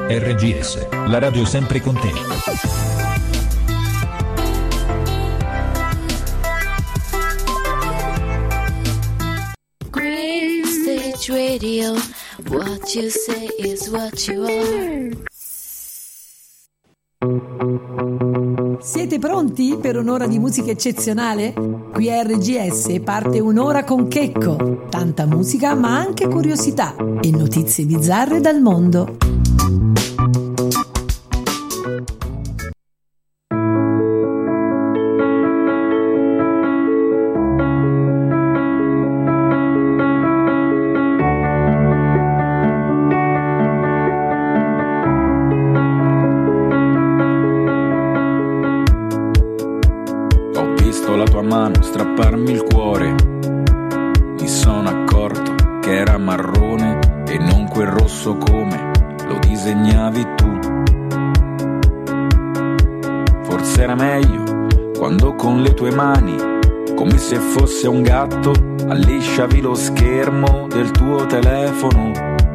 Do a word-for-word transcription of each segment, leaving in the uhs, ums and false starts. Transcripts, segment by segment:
R G S, la radio sempre con te. Green Stage Radio, what you say is what you are. Siete pronti per un'ora di musica eccezionale? Qui a R G S parte un'ora con Checco, tanta musica ma anche curiosità e notizie bizzarre dal mondo. La tua mano strapparmi il cuore, mi sono accorto che era marrone e non quel rosso come lo disegnavi tu. Forse era meglio quando con le tue mani, come se fosse un gatto, allisciavi lo schermo del tuo telefono.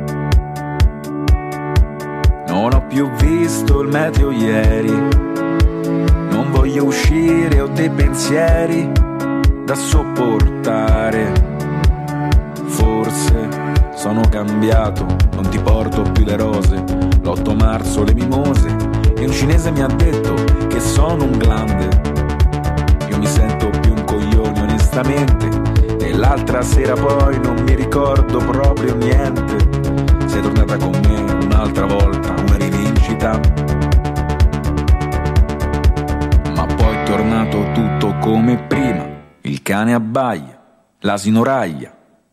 Non ho più visto il meteo ieri, non voglio uscire, ho dei pensieri da sopportare. Forse sono cambiato, non ti porto più le rose, l'otto marzo le mimose, e un cinese mi ha detto che sono un glande. Io mi sento più un coglione onestamente, e l'altra sera poi non mi ricordo proprio niente. Sei tornata con me un'altra volta, una rivincita. Poi è tornato tutto come prima, il cane abbaia, l'asino raglia,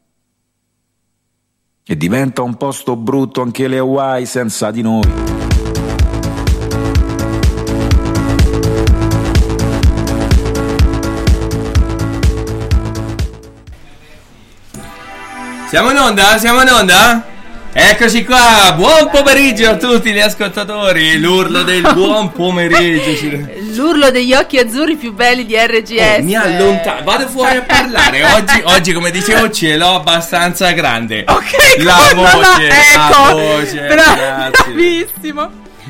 e diventa un posto brutto anche le Hawaii senza di noi. Siamo in onda? Siamo in onda? Eccoci qua, buon pomeriggio a tutti gli ascoltatori, l'urlo del buon pomeriggio. L'urlo degli occhi azzurri più belli di R G S. Oh, mi allontano, vado fuori a parlare. Oggi, oggi come dicevo, ce l'ho abbastanza grande. Ok, la voce, no, ecco, la voce, bra- bravissimo.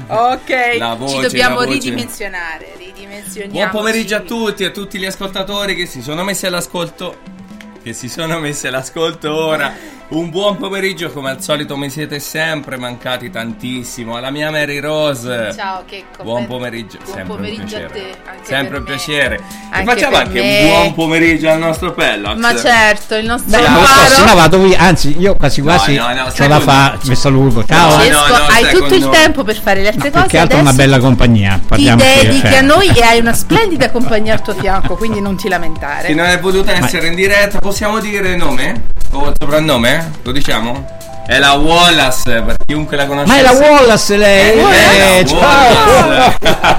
Ok, la voce, ci dobbiamo la voce. ridimensionare, ridimensioniamo. Buon pomeriggio a tutti, a tutti gli ascoltatori che si sono messi all'ascolto, che si sono messi all'ascolto ora. Un buon pomeriggio, come al solito mi siete sempre mancati tantissimo. Alla mia Mary Rose. Ciao Checco. Buon pomeriggio. Buon sempre pomeriggio un a te. Anche sempre un per piacere. Anche E facciamo per anche me. un buon pomeriggio al nostro Pellox. Ma certo, il nostro Beh, non lo so, se no vado via, anzi io quasi quasi No, no, no, c'ho stai da con fare, noi. mi saluto, ciao. No, Francesco, no, no, hai stai tutto con il noi. tempo per fare le altre Più cose. che altro Adesso una bella compagnia, ti parliamoci, dedichi cioè. a noi e hai una splendida compagnia al tuo fianco, quindi non ti lamentare. Chi non è potuta essere in diretta, possiamo dire il nome? O il soprannome? Lo diciamo? È la Wallace, per chiunque la conosce. Ma è la Wallace lei? Eh, Eh, la ciao.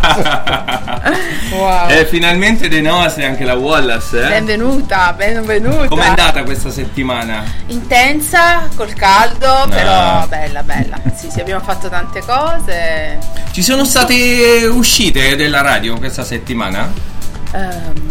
Wallace. Wow. E finalmente dei nostri anche la Wallace, eh? Benvenuta, benvenuta. Com'è andata questa settimana? Intensa, col caldo, però bella, bella. Sì, sì, abbiamo fatto tante cose. Ci sono state uscite della radio questa settimana? Ehm,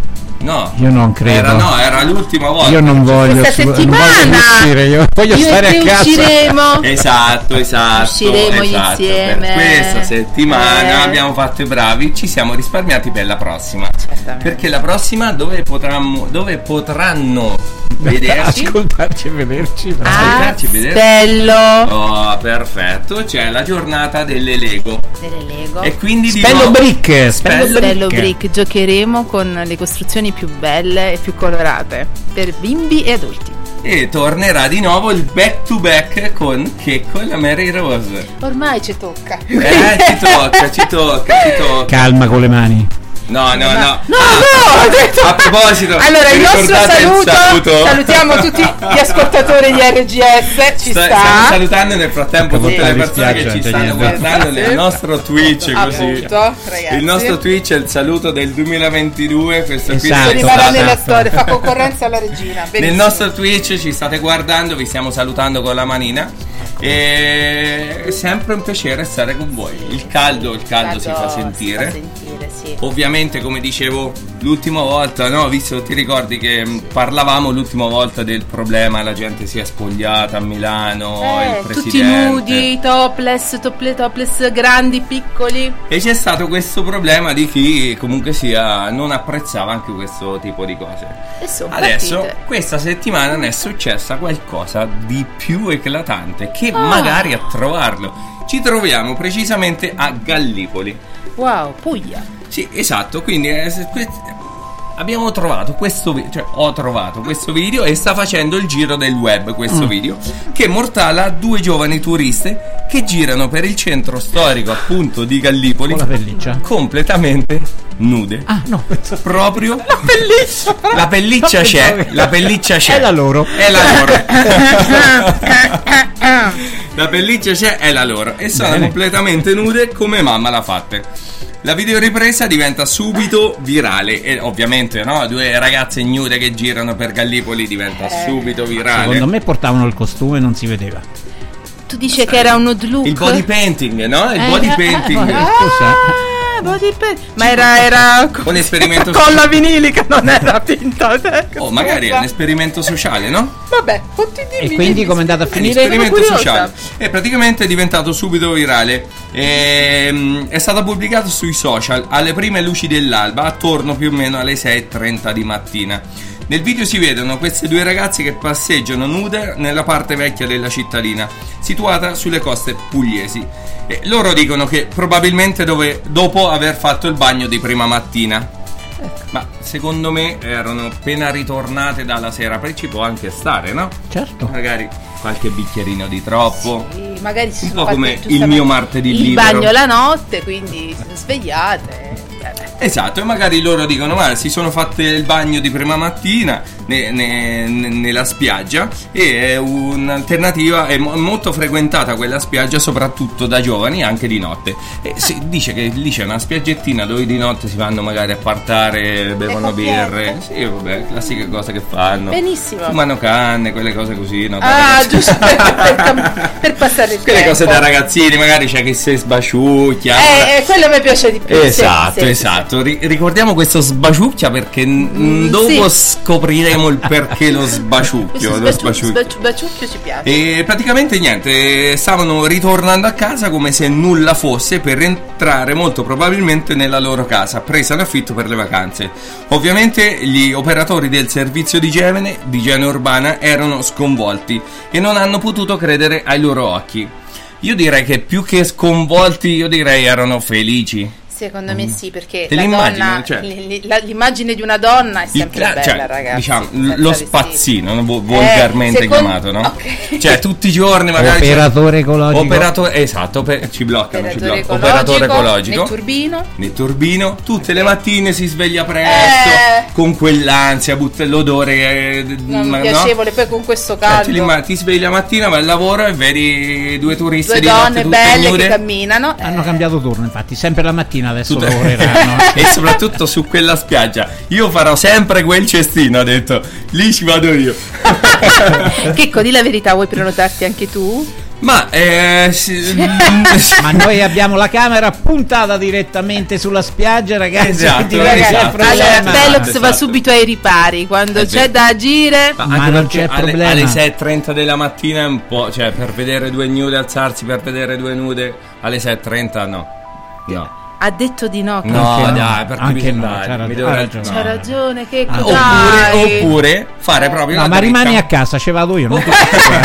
No. Io non credo. Era no, era l'ultima volta. Io non voglio, Questa non settimana voglio uscire, io voglio io stare e te a casa. usciremo. Esatto, esatto. Usciremo esatto. insieme. Per questa settimana Eh. abbiamo fatto i bravi, ci siamo risparmiati per la prossima. Certamente. Perché la prossima dove potranno dove potranno vederci? Ascoltarci e vederci. Ah, Ascoltarci, vederci. bello. Oh, perfetto, c'è la giornata delle Lego. Delle Lego. E quindi di Spello nuovo- brick, spello Spello Bello brick. Brick, giocheremo con le costruzioni più belle e più colorate per bimbi e adulti. E tornerà di nuovo il back to back con Checco e la Mary Rose. Ormai ci tocca. Eh, ci tocca, ci tocca, ci tocca. Calma con le mani. No, no, no. No, no, Ah, ho detto. a proposito, Allora, il vi nostro ricordate il saluto, saluto? salutiamo tutti gli ascoltatori di R G S, ci Sta- sta. Stiamo salutando nel frattempo tutte Sì. le Mi persone che dispiace, ci stanno Antonino. guardando nel Sì. nostro Twitch, così. Appunto, ragazzi. Il nostro Twitch è il saluto del duemilaventidue, questo qui Esatto. è Rimane stato- nella storia, fa concorrenza alla regina. Nel Benissimo. nostro Twitch ci state guardando, vi stiamo salutando con la manina. E è sempre un piacere stare con voi. Il caldo, il caldo si fa sentire. Si fa sentire, sì. Ovviamente, come dicevo l'ultima volta, no, visto ti ricordi che mh, parlavamo l'ultima volta del problema, la gente si è spogliata a Milano, Eh, il tutti presidente. nudi, topless, tople, topless, grandi, piccoli. E c'è stato questo problema di chi comunque sia non apprezzava anche questo tipo di cose. E sono Adesso, partite. questa settimana ne è successa qualcosa di più eclatante che Ah. magari a trovarlo. Ci troviamo precisamente a Gallipoli. Wow, Puglia. Sì, esatto, quindi eh, se- que- abbiamo trovato questo video, cioè ho trovato questo video e sta facendo il giro del web questo Mm. video, che mortala due giovani turiste che girano per il centro storico appunto di Gallipoli Con la pelliccia. completamente nude. Ah, no, pensavo- Proprio la pelliccia, la pelliccia c'è, la pelliccia c'è. È la loro. È la loro. La pelliccia c'è, è la loro. E sono Bene. completamente nude come mamma l'ha fatte. La videoripresa diventa subito virale e ovviamente, no, due ragazze nude che girano per Gallipoli diventa subito virale. Secondo me portavano il costume e non si vedeva. Tu dici che era un nude look? Il body painting, no? Il Eh, body eh, painting. eh, eh, scusa. Ah, body paint. Ma era, era Un esperimento con la vinilica, non era finta. Oh, magari è un esperimento sociale, no? Vabbè, continui. E quindi com'è andata a È un finire? esperimento Sono curiosa. sociale e praticamente è diventato subito virale. Ehm, è stato pubblicato sui social alle prime luci dell'alba, attorno più o meno alle sei e trenta di mattina. Nel video si vedono queste due ragazze che passeggiano nude nella parte vecchia della cittadina, situata sulle coste pugliesi. E loro dicono che probabilmente dove, dopo aver fatto il bagno di prima mattina. Ma secondo me erano appena ritornate dalla sera, poi ci può anche stare, no? Certo. Magari qualche bicchierino di troppo. Sì, magari si Un sono po' fatte come il giustamente mio martedì il libero. bagno la notte, quindi si sono svegliate. Vabbè. Esatto, e magari loro dicono: ma si sono fatte il bagno di prima mattina ne- ne- ne- nella spiaggia, e è un'alternativa, è mo- molto frequentata quella spiaggia soprattutto da giovani, anche di notte. E si dice che lì c'è una spiaggettina dove di notte si vanno magari a partare, bevono coppiette. birre. Sì, vabbè, classiche cose che fanno. Benissimo. Fumano canne, quelle cose così, no? Da Ah, ragazzi. giusto per, per, cam- per passare il Quelle tempo. cose da ragazzini, magari c'è chi si sbaciucchia. Eh, eh, quello a me piace di più. sì, Esatto, sì, sì. esatto. Ri- ricordiamo questo sbaciucchia perché n- Mm, dopo sì. scopriremo il perché lo sbaciucchio. Questo Lo sbaciu- sbaciucchio. sbaciu- sbaciucchio ci piace. E praticamente niente, stavano ritornando a casa come se nulla fosse per entrare molto probabilmente nella loro casa, presa in affitto per le vacanze. Ovviamente gli operatori del servizio di igiene, di igiene urbana, erano sconvolti e non hanno potuto credere ai loro occhi. Io direi che più che sconvolti, io direi erano felici. Secondo me sì, perché Te la l'immagini, donna, cioè? li- li- la- l'immagine di una donna è Il sempre cla- bella, cioè, ragazzi. diciamo, senza lo vestiti. spazzino, no? Vo- volgarmente secondo- chiamato, no? ok. Cioè, tutti i giorni magari c'è- Operatore ecologico. Operatore, esatto, pe- ci bloccano, ci Operatore bloccano. ecologico, Operatore ecologico. nel turbino. Nel turbino, tutte le mattine si sveglia presto, Eh. con quell'ansia, butta l'odore, eh, d- Non ma- no? piacevole, poi con questo Eh, caldo. ti, rimane- ti svegli la mattina, vai al lavoro e vedi due turiste Due di notte donne tutte belle nude. che camminano. Hanno eh, cambiato turno, infatti, sempre la mattina adesso Tutte- lavoreranno. e soprattutto su quella spiaggia io farò sempre quel cestino, ha detto, lì ci vado io. Checco, di la verità, vuoi prenotarti anche tu? Ma eh, sì, Ma noi abbiamo la camera puntata direttamente sulla spiaggia, ragazzi. Esatto, quindi non c'è esatto. problema. Allora, Velox Esatto. va subito ai ripari. Quando È c'è vero. da agire, Ma Ma anche non perché c'è alle, problema. alle sei e trenta della mattina è un po', cioè per vedere due nude, alzarsi per vedere due nude alle sei e trenta no. No. ha detto di no. No, Anche no. dai, perché Anche bisogna no, andare, c'ha ragione, mi devo ha rag- ragione. C'ha ragione, che Ah, Oppure, oppure fare proprio No, la ma dritta. rimani a casa, ce vado io. Non ti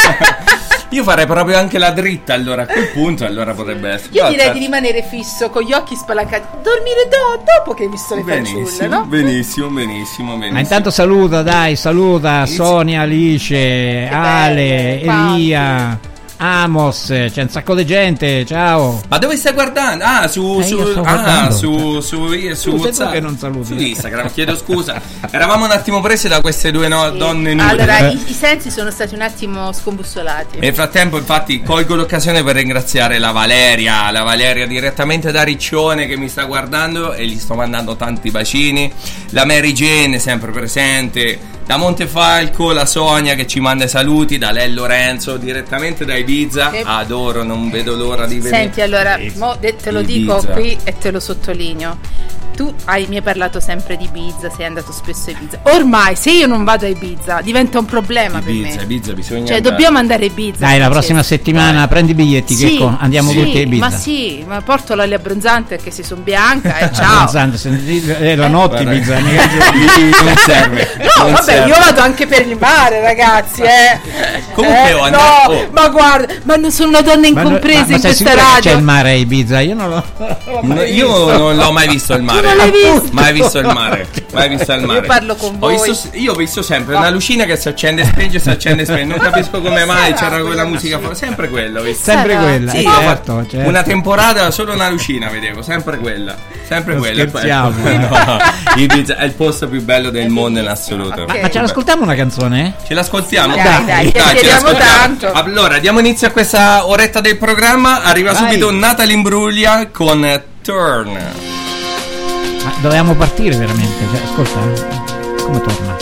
Io farei proprio anche la dritta, allora a quel punto allora potrebbe essere. Io No, direi certo. di rimanere fisso con gli occhi spalancati, dormire do- dopo che hai visto le fanciulle, Benissimo, no? benissimo, benissimo, benissimo. Ma intanto saluta, dai, saluta Sonia, Alice, Ale, belle, Elia, Amos, c'è un sacco di gente, ciao. Ma dove stai guardando? Ah, su, Eh, su, io sto ah, guardando. su, su, su, su Tu sei tu WhatsApp. che non saluti. Su Instagram, chiedo scusa. Eravamo un attimo presi da queste due no- Sì. donne nude. Allora, Eh. i, i sensi sono stati un attimo scombussolati. Nel frattempo, infatti, colgo l'occasione per ringraziare la Valeria, la Valeria direttamente da Riccione che mi sta guardando e gli sto mandando tanti bacini. La Mary Jane, sempre presente. Da Montefalco, la Sonia che ci manda i saluti. Da Lei Lorenzo, direttamente da Ibiza. Che- Adoro, non vedo l'ora di vedere. Senti, allora, Ibiza. mo de- te lo Ibiza. dico qui e te lo sottolineo. tu hai, mi hai parlato sempre di Ibiza, sei andato spesso a Ibiza. Ormai se io non vado a Ibiza diventa un problema Ibiza, per me. Ibiza bisogna Cioè andare. dobbiamo andare a Ibiza. Dai, la prossima settimana Dai. prendi i biglietti, Sì, Checco, andiamo sì, tutti a Ibiza. ma sì, ma porto l'olio abbronzante perché si son bianca e ciao. Abbronzante, se- è la notte Guarda, Ibiza, mica non serve. No, non vabbè, serve. io vado anche per il mare, ragazzi, eh. Comunque Eh, ho no, andato- oh. ma guarda, ma non sono una donna Ma no- incompresa ma- ma in sei questa sicuro che radio. c'è il mare a Ibiza? Io non l'ho, non l'ho No, mai io visto. non l'ho mai visto il mare. Tu non l'hai visto? Mai visto il mare. Mai visto il mare. Io parlo con Ho voi. visto- io ho visto sempre una lucina che si accende e spenge, si accende e spenge. Non capisco come mai c'era quella musica fuori. Sempre quello, ho visto. Sempre Sarà. quella, Sì, eh, ho certo, fatto certo. una temporata solo una lucina vedevo, sempre quella. Sempre Non quella. scherziamo. No, Ibiza è il posto più bello del mondo in assoluto. Ok. Ma ce l'ascoltiamo una canzone? Ce l'ascoltiamo? Dai, dai, ce chiacchieriamo l'ascoltiamo. tanto. Allora, diamo inizio a questa oretta del programma. Arriva Vai. subito Natalie Imbruglia con Turn. Ma dovevamo partire veramente, cioè, ascolta, come torna?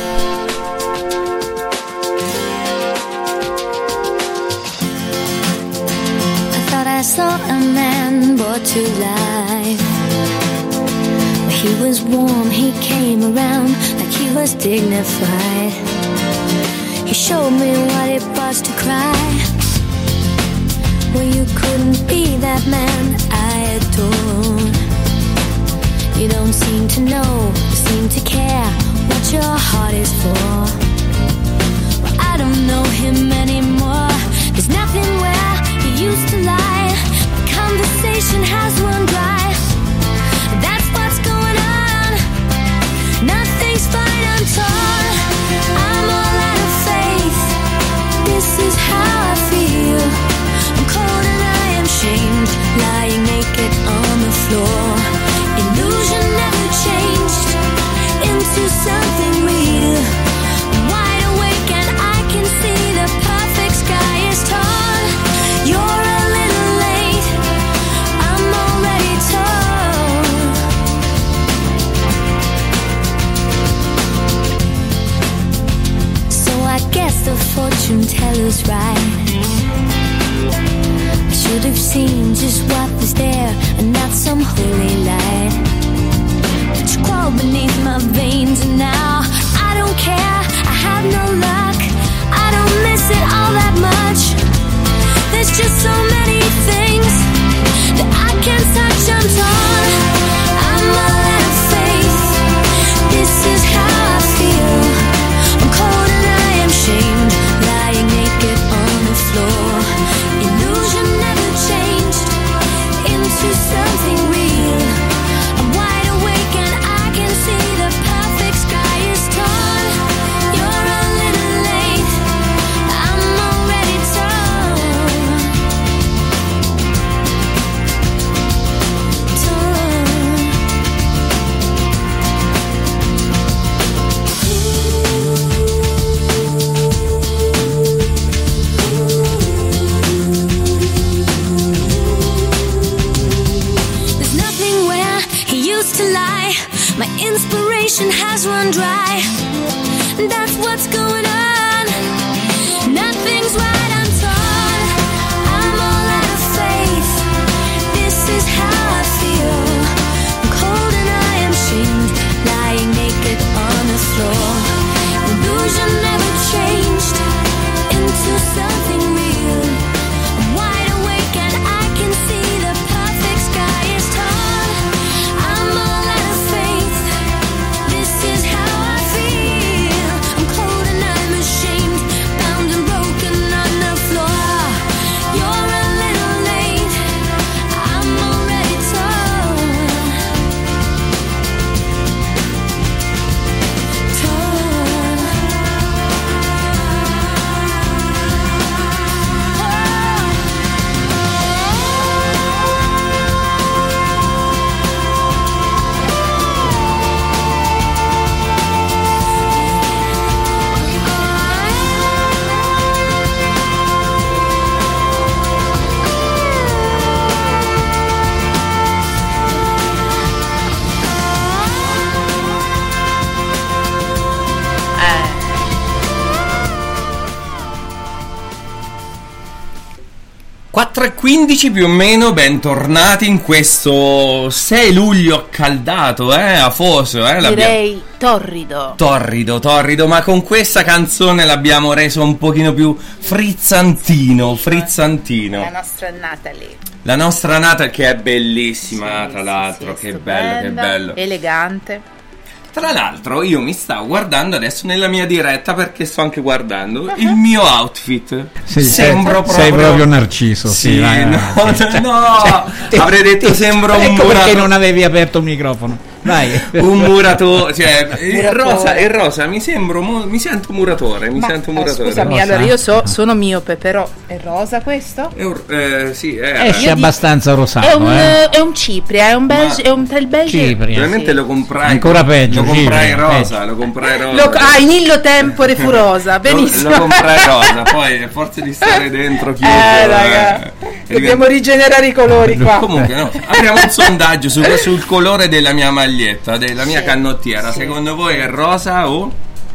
I thought I saw a man brought to life. He was warm, he came around like he was dignified. He showed me what it was to cry. Well, you couldn't be that man I adored. You don't seem to know, seem to care what your heart is for. Well, I don't know him anymore. There's nothing where he used to lie. The conversation has run dry. That's what's going on. Nothing's fine, I'm torn. I'm all out of faith. This is how I feel. I'm cold and I am shamed, lying naked on the floor. Illusion never changed into something real. I'm wide awake and I can see the perfect sky is torn. You're a little late, I'm already torn. So I guess the fortune teller's right. I should have seen just what was there and not some holy light. But you crawl beneath my veins and now I don't care, I have no luck. I don't miss it all that much. There's just so many things that I can't touch, I'm torn. I'm all out of faith. This is how I feel. I'm cold and I am shamed, lying naked on the floor. Illusion never changed into something real. I'm wide awake and I can see the perfect sky is torn. You're a little late, I'm already torn. There's nothing where he used to lie. My inspiration has run dry. That's what's going on. Nothing's right, I'm torn. I'm all out of faith. This is how I feel. I'm cold and I am shamed, lying naked on the floor. Illusion never changed into something real. I'm wide awake and I can see the perfect sky is torn. I'm all out of faith. This is how I feel. I'm cold and I'm ashamed. quattro e quindici più o meno, bentornati in questo sei luglio accaldato, eh, afoso, eh, direi torrido. Torrido, torrido, ma con questa canzone l'abbiamo reso un pochino più frizzantino, frizzantino. La nostra Natalie. La nostra Natalie che è bellissima, Sì, tra sì, l'altro, sì, che stupenda, bello, che bello. Elegante. Tra l'altro io mi stavo guardando adesso nella mia diretta, perché sto anche guardando il mio outfit. Sì, sembro sei, proprio sei proprio Narciso. Sì, Sì, vai, no, vai, cioè, no, cioè, avrei detto ti- sembro un ecco perché muratore. non avevi aperto il microfono. Vai. Un muratore, cioè il Muratore. rosa, il rosa, mi sembro, mo- mi sento muratore, mi Ma, sento eh, muratore. scusami, Rosa? allora io so, sono miope, però è rosa questo? È un- eh, sì, è, Esce Io abbastanza rosato, È un, eh. è un cipria, è un beige, Ma- è un tra il beige. Cipria. Veramente Sì. lo comprai. Ancora peggio, Lo comprai sì, rosa, peggio. lo comprai rosa. Lo, ah, in illo tempore furosa, Lo- benissimo. Lo, comprai rosa, poi a forza di stare dentro chiuso. Eh, raga, eh, dobbiamo rigenerare i colori qua. Comunque no, apriamo un sondaggio su, sul colore della mia maglietta, della mia Sì, canottiera. sì. Secondo voi è rosa o?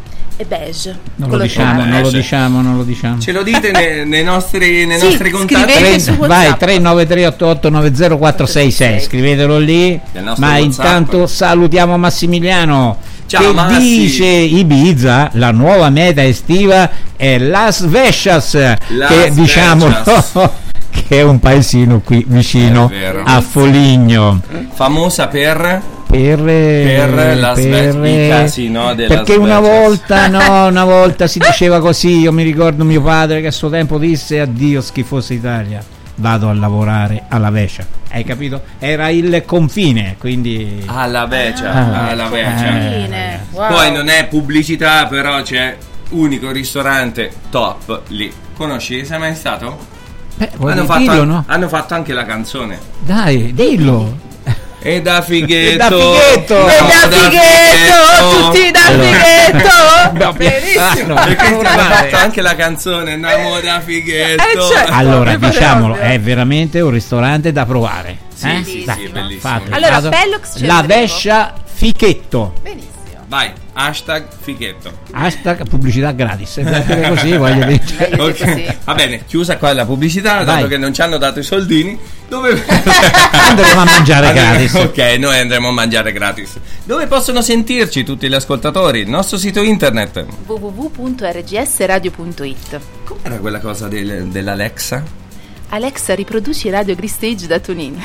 È beige. Non lo Quello diciamo, chiaro. non lo Esce. diciamo, non lo diciamo. Ce lo dite nei, nei nostri, nei Sì, nostri contatti? scrivete Tre- su vai WhatsApp. tre nove tre otto otto nove zero quattro sei sei, scrivetelo lì. Del nostro Ma WhatsApp. intanto salutiamo Massimiliano Ciao, che Massi. dice Ibiza, la nuova meta estiva è Las Vegas, Las che diciamo Vegas. che è un paesino qui vicino È vero. a Foligno. Famosa per Per, Per Las per- Vegas, i casino della perché Las una Vegas. volta no, una volta si diceva così. Io mi ricordo mio padre che a suo tempo disse: addio schifosa Italia, vado a lavorare alla Vecia. Hai capito? Era il confine, quindi alla Vecia, Ah, alla eh. Vecia. Fine. Wow. Poi non è pubblicità, però c'è unico ristorante top lì. Conosci? Sei mai stato? Beh, vuoi Hanno fatto, dirlo, no? hanno fatto anche la canzone. Dai, dillo. E da fighetto, Da fighetto. no, E da fighetto, tutti da Allora. fighetto. No, Benissimo. ah, no. Perché ti hanno Guarda. fatto anche la canzone Andiamo da fighetto. Eh, certo. Allora, mi pare diciamolo, ovvio. è veramente un ristorante da provare. Sì, eh? sì, Dai, sì, è bellissimo. fate Allora, caso. Bellox ce La l'andremo. Vescia Fichetto. Benissimo. Vai, hashtag fighetto. Hashtag pubblicità gratis. E dire così voglio dire. Meglio di Ok, così. va bene, chiusa qua la pubblicità, dato Vai. che non ci hanno dato i soldini, dove Andremo a mangiare gratis. Ok, noi andremo a mangiare gratis. Dove possono sentirci tutti gli ascoltatori? Il nostro sito internet. w w w punto r g s radio punto i t. Com'era quella cosa del- dell'Alexa? Alexa, riproduci Radio Gristage da TuneIn.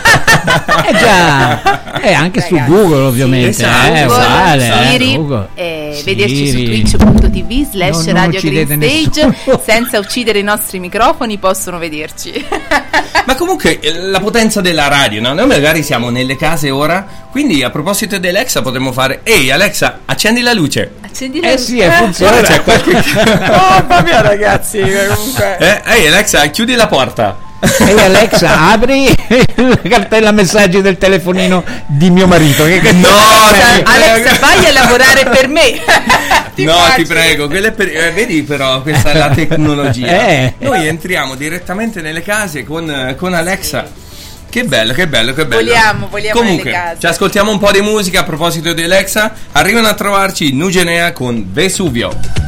Eh già, e anche su Ragazzi, Google ovviamente. sì, esatto, eh, Google, uguale, eh, Siri, Google. e Siri. vederci su twitch punto t v slash Non- non Radio uccidete Gristage nessuno. senza uccidere i nostri microfoni, possono vederci. Ma comunque eh, la potenza della radio, no? Noi magari siamo nelle case ora, quindi a proposito di Alexa potremmo fare: ehi Alexa, accendi la luce. Accendi la Eh sì, eh, funziona. Ora c'è qualche Oh, proprio ragazzi, comunque. eh, ehi Alexa, chiudi la porta. Ehi Alexa, apri la cartella messaggi del telefonino di mio marito. Che, che No, Alexa, ti Alexa, vai a lavorare per me. Ti no, immagini? ti prego, quella è per- eh, vedi però questa è la tecnologia. Eh. Noi entriamo direttamente nelle case con, eh, con Alexa. Che bello, che bello, che bello. Voliamo, voliamo Comunque, nelle case. ci ascoltiamo un po' di musica a proposito di Alexa. Arrivano a trovarci Nugenea con Vesuvio.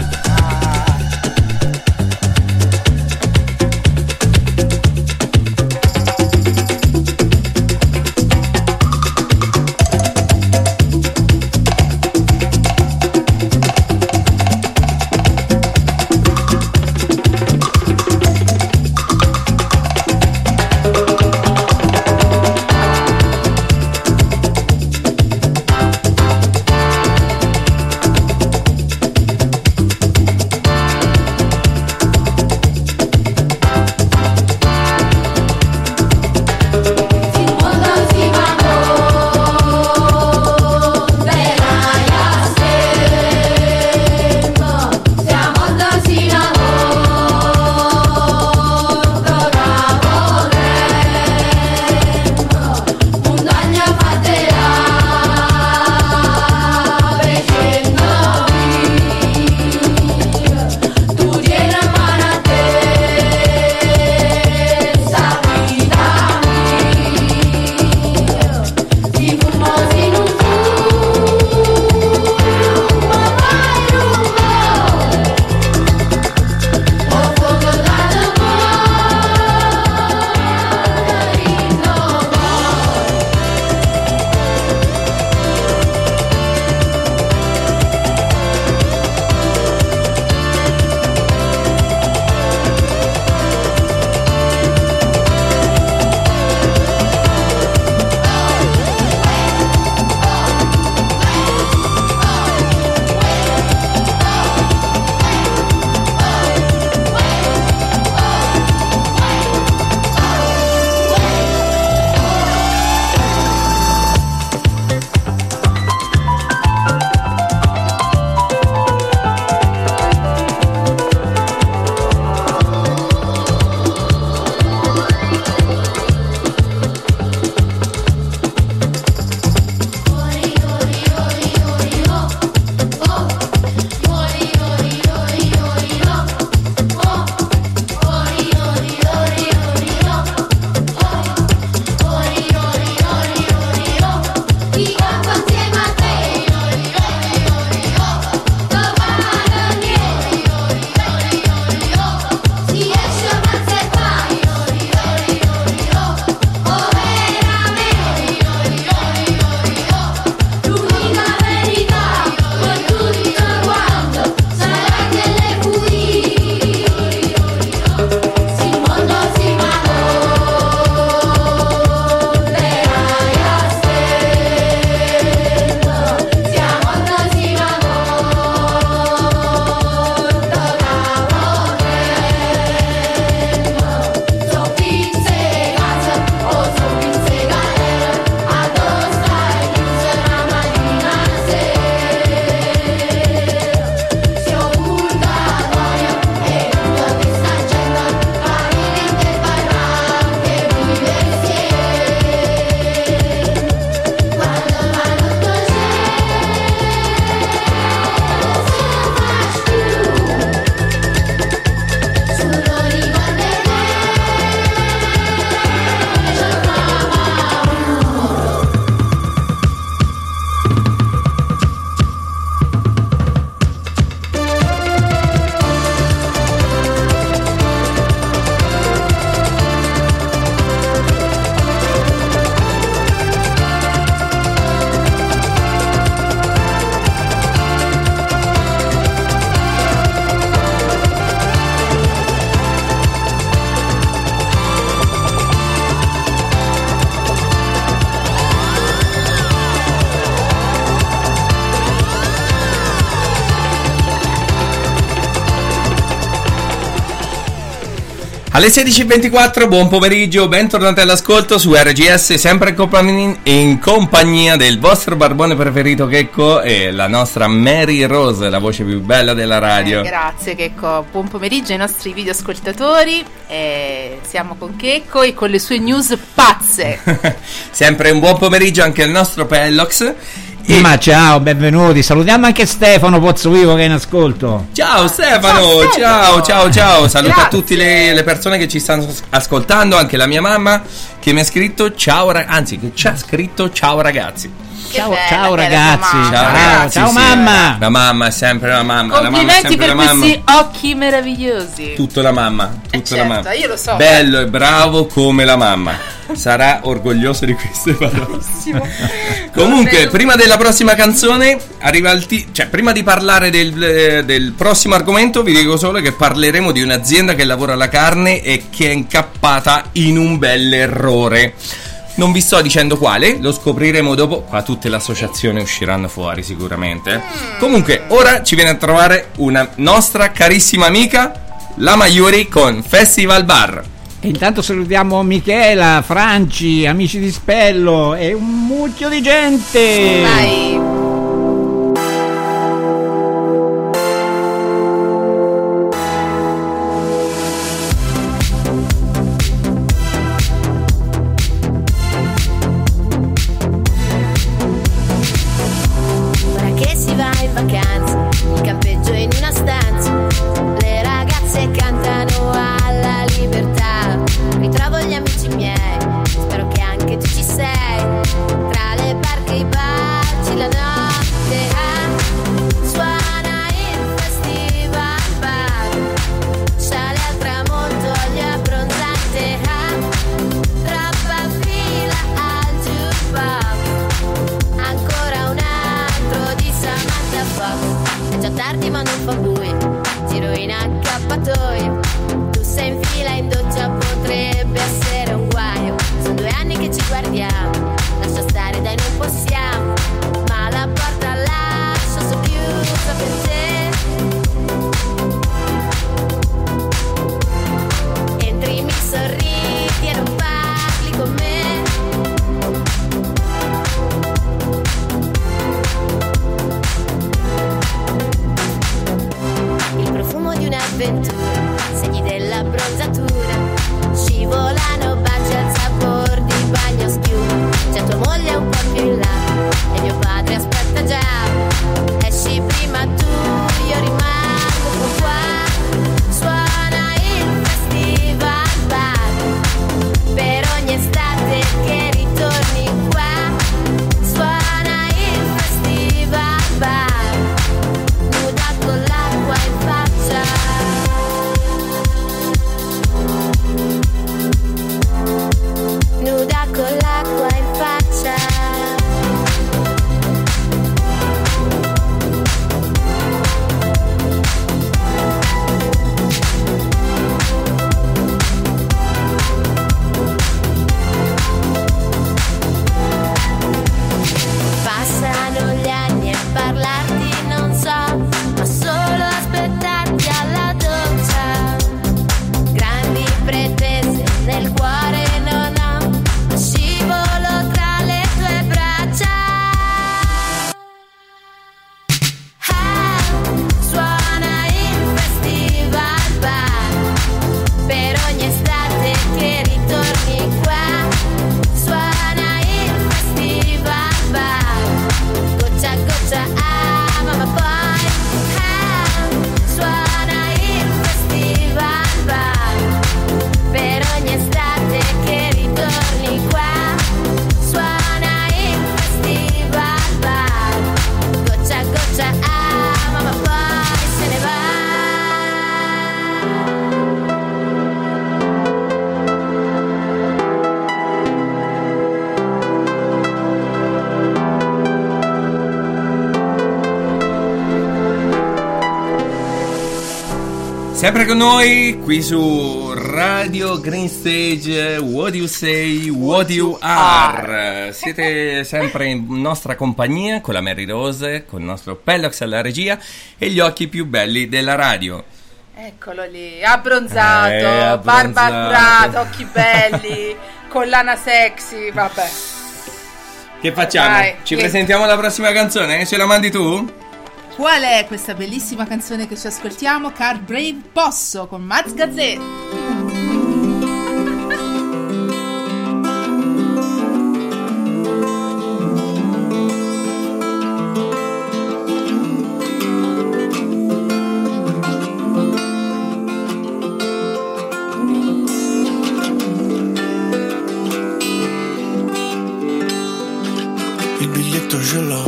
Alle sedici e ventiquattro, buon pomeriggio, bentornati all'ascolto su R G S, sempre in compagnia, in compagnia del vostro barbone preferito Checco e la nostra Mary Rose, la voce più bella della radio. Eh, grazie Checco, buon pomeriggio ai nostri videoascoltatori, eh, siamo con Checco e con le sue news pazze. Sempre un buon pomeriggio anche al nostro Pellox. E... Ma ciao, benvenuti, salutiamo anche Stefano Pozzovivo che è in ascolto. Ciao Stefano, ciao ciao ciao ciao, saluta Grazie. a tutte le, le persone che ci stanno ascoltando, anche la mia mamma che mi ha scritto ciao ragazzi, anzi che ci ha scritto ciao ragazzi. Che Ciao, bella ciao che è la ragazzi. tua mamma. Ciao, ragazzi, ciao sì. mamma. La mamma è sempre la mamma, la mamma è Complimenti sempre per la mamma. questi occhi meravigliosi. Tutto la mamma, tutto Eh, la certo, mamma. io lo so. Bello e bravo come la mamma. Sarà orgoglioso di queste parole. Comunque, Credo. prima della prossima canzone, arriva il ti- cioè prima di parlare del, eh, del prossimo argomento, vi dico solo che parleremo di un'azienda che lavora la carne e che è incappata in un bel errore. Non vi sto dicendo quale, lo scopriremo dopo. Qua tutte le associazioni usciranno fuori sicuramente. Comunque, ora ci viene a trovare una nostra carissima amica, la Maiuri con Festival Bar. E intanto salutiamo Michela, Franci, amici di Spello e un mucchio di gente. Dai. Ora che si va in vacanza, il campeggio in una stanza, le ragazze cantano alla libertà. Ritrovo gli amici miei, spero che anche tu ci sei. Tra le barche e i baci la notte ah, suona il festival bar. Sale al tramonto gli abbronzate ah, troppa fila al jukebox. Ancora un altro di Samantha Fox. È già tardi ma non fa buio, giro in accappatoio. Tu sei in fila in doccia, potrebbe essere un guaio. Sono due anni che ci guardiamo, lascia stare dai non possiamo. Ma la porta lascio socchiusa per te. Entri, mi sorridi e non parli con me. Il profumo di un'avventura, segni della bronzatura, scivolano baci al sapor di bagno schiuma. C'è tua moglie un po' più in là e mio padre aspetta già. Esci prima tu, io rimango qua. Suona il festival bar per ogni estate che ritorni qua. Suona il festival bar, nuda con l'acqua in faccia. Nuda con l'acqua in faccia. Passano gli anni e parlarti non so, ma solo aspettarti alla doccia. Grandi pretese nel cuore non ho, ma scivolo tra le tue braccia. Ah, suona il festival bar per ogni estate che ritorni qua. Suona il festival bar, goccia a goccia ama ma poi ah, suona il festival bar per ogni estate che ritorni qua. Suona il festival bar, goccia a goccia ama ma poi se ne va. Sempre con noi qui su Radio Green Stage. What you say, what you are. Siete sempre in nostra compagnia con la Mary Rose, con il nostro Pellox alla regia e gli occhi più belli della radio. Eccolo lì, abbronzato, Eh, abbronzato. barba curata, occhi belli, collana sexy, vabbè. Che facciamo? Dai, Ci che- presentiamo la prossima canzone? Ce la mandi tu? Qual è questa bellissima canzone che ci ascoltiamo? Car Brave Posso con Maz Gazzè. Il biglietto ce l'ho,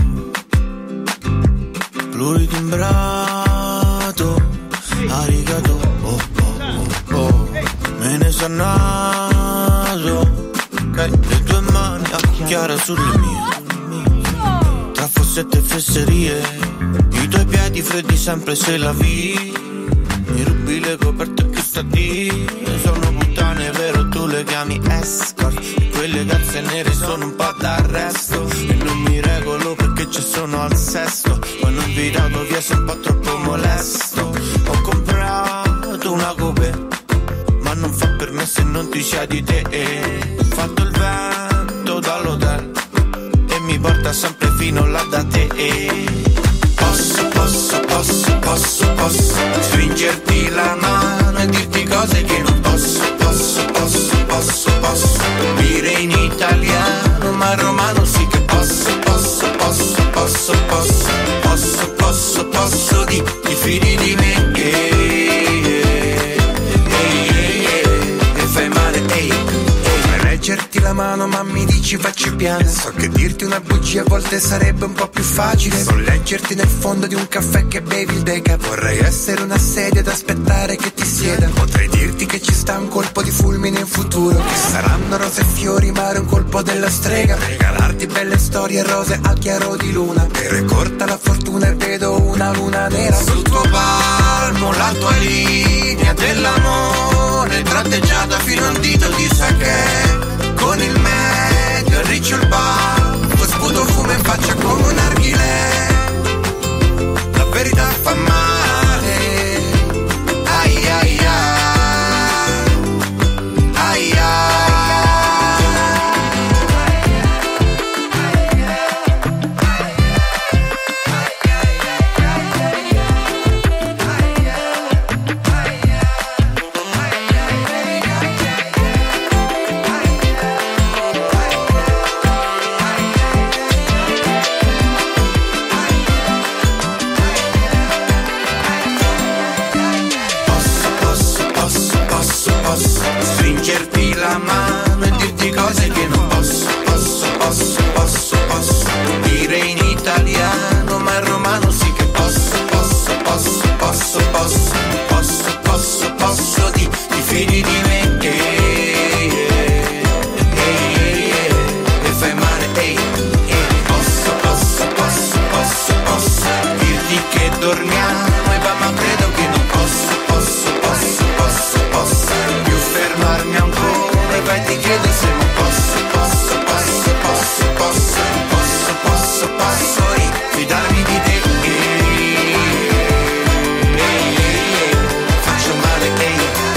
pluritimbrato, arigato, oh oh oh oh, me ne sono nato, okay. Le tue mani acqua chiara sulle mie, tra fossette e fesserie, i tuoi piedi freddi sempre se la vi, mi rubi le coperte che sta di, sono puttane vero tu le chiami escort, quelle calze nere sono un po' d'arresto e non mi regolo perché ci sono al sesto, quando ho invitato via sei un po' troppo molesto, ho comprato una coupe ma non fa per me se non ti sia di te, ho fatto il vento dall'hotel e mi porta sempre fino là da te, posso, posso, posso, posso, posso stringerti la mano e dirti cose che non posso, posso, posso, posso, posso dire in italiano ma romano sì che posso, posso, posso, posso, posso, posso, posso, posso di, ti fidi di me, eh, eh, eh, e fai male, ehi, ehi, reggerti la mano ma mi dici facci piano, so che dirti una bugia a volte sarebbe un po' più facile, non leggerti nel fondo di un caffè che bevi il deca, vorrei essere una sedia ad aspettare che ti sieda, potrei dirti che ci sta un colpo di fulmine in futuro, che saranno rose e fiori mare un colpo della strega, regalarti belle storie rose al chiaro di luna, però è corta la fortuna e vedo una luna nera sul tuo palmo, la tua linea dell'amore tratteggiata fino a un dito di sake, con il medio arriccio il baffo, sputo fumo in faccia come un narghilè, la verità fa male, ai ai ai, ai ai. Stringerti la mano e dirti cose che non posso, posso, posso, posso, posso dire in italiano ma in romano sì che posso, posso, posso, posso, posso, posso, posso, posso di, ti fidi di me, eh, eh, eh, e fai male, eh, eh, posso, posso, posso, posso, posso dirti che dormiamo e va ma credo che non posso, posso, posso, posso, posso più fermarmi ancora e vai ti chiedo se non posso, posso, posso, posso, posso, posso, posso, posso rifidarmi di te, eh, eh, eh, faccio male, eh,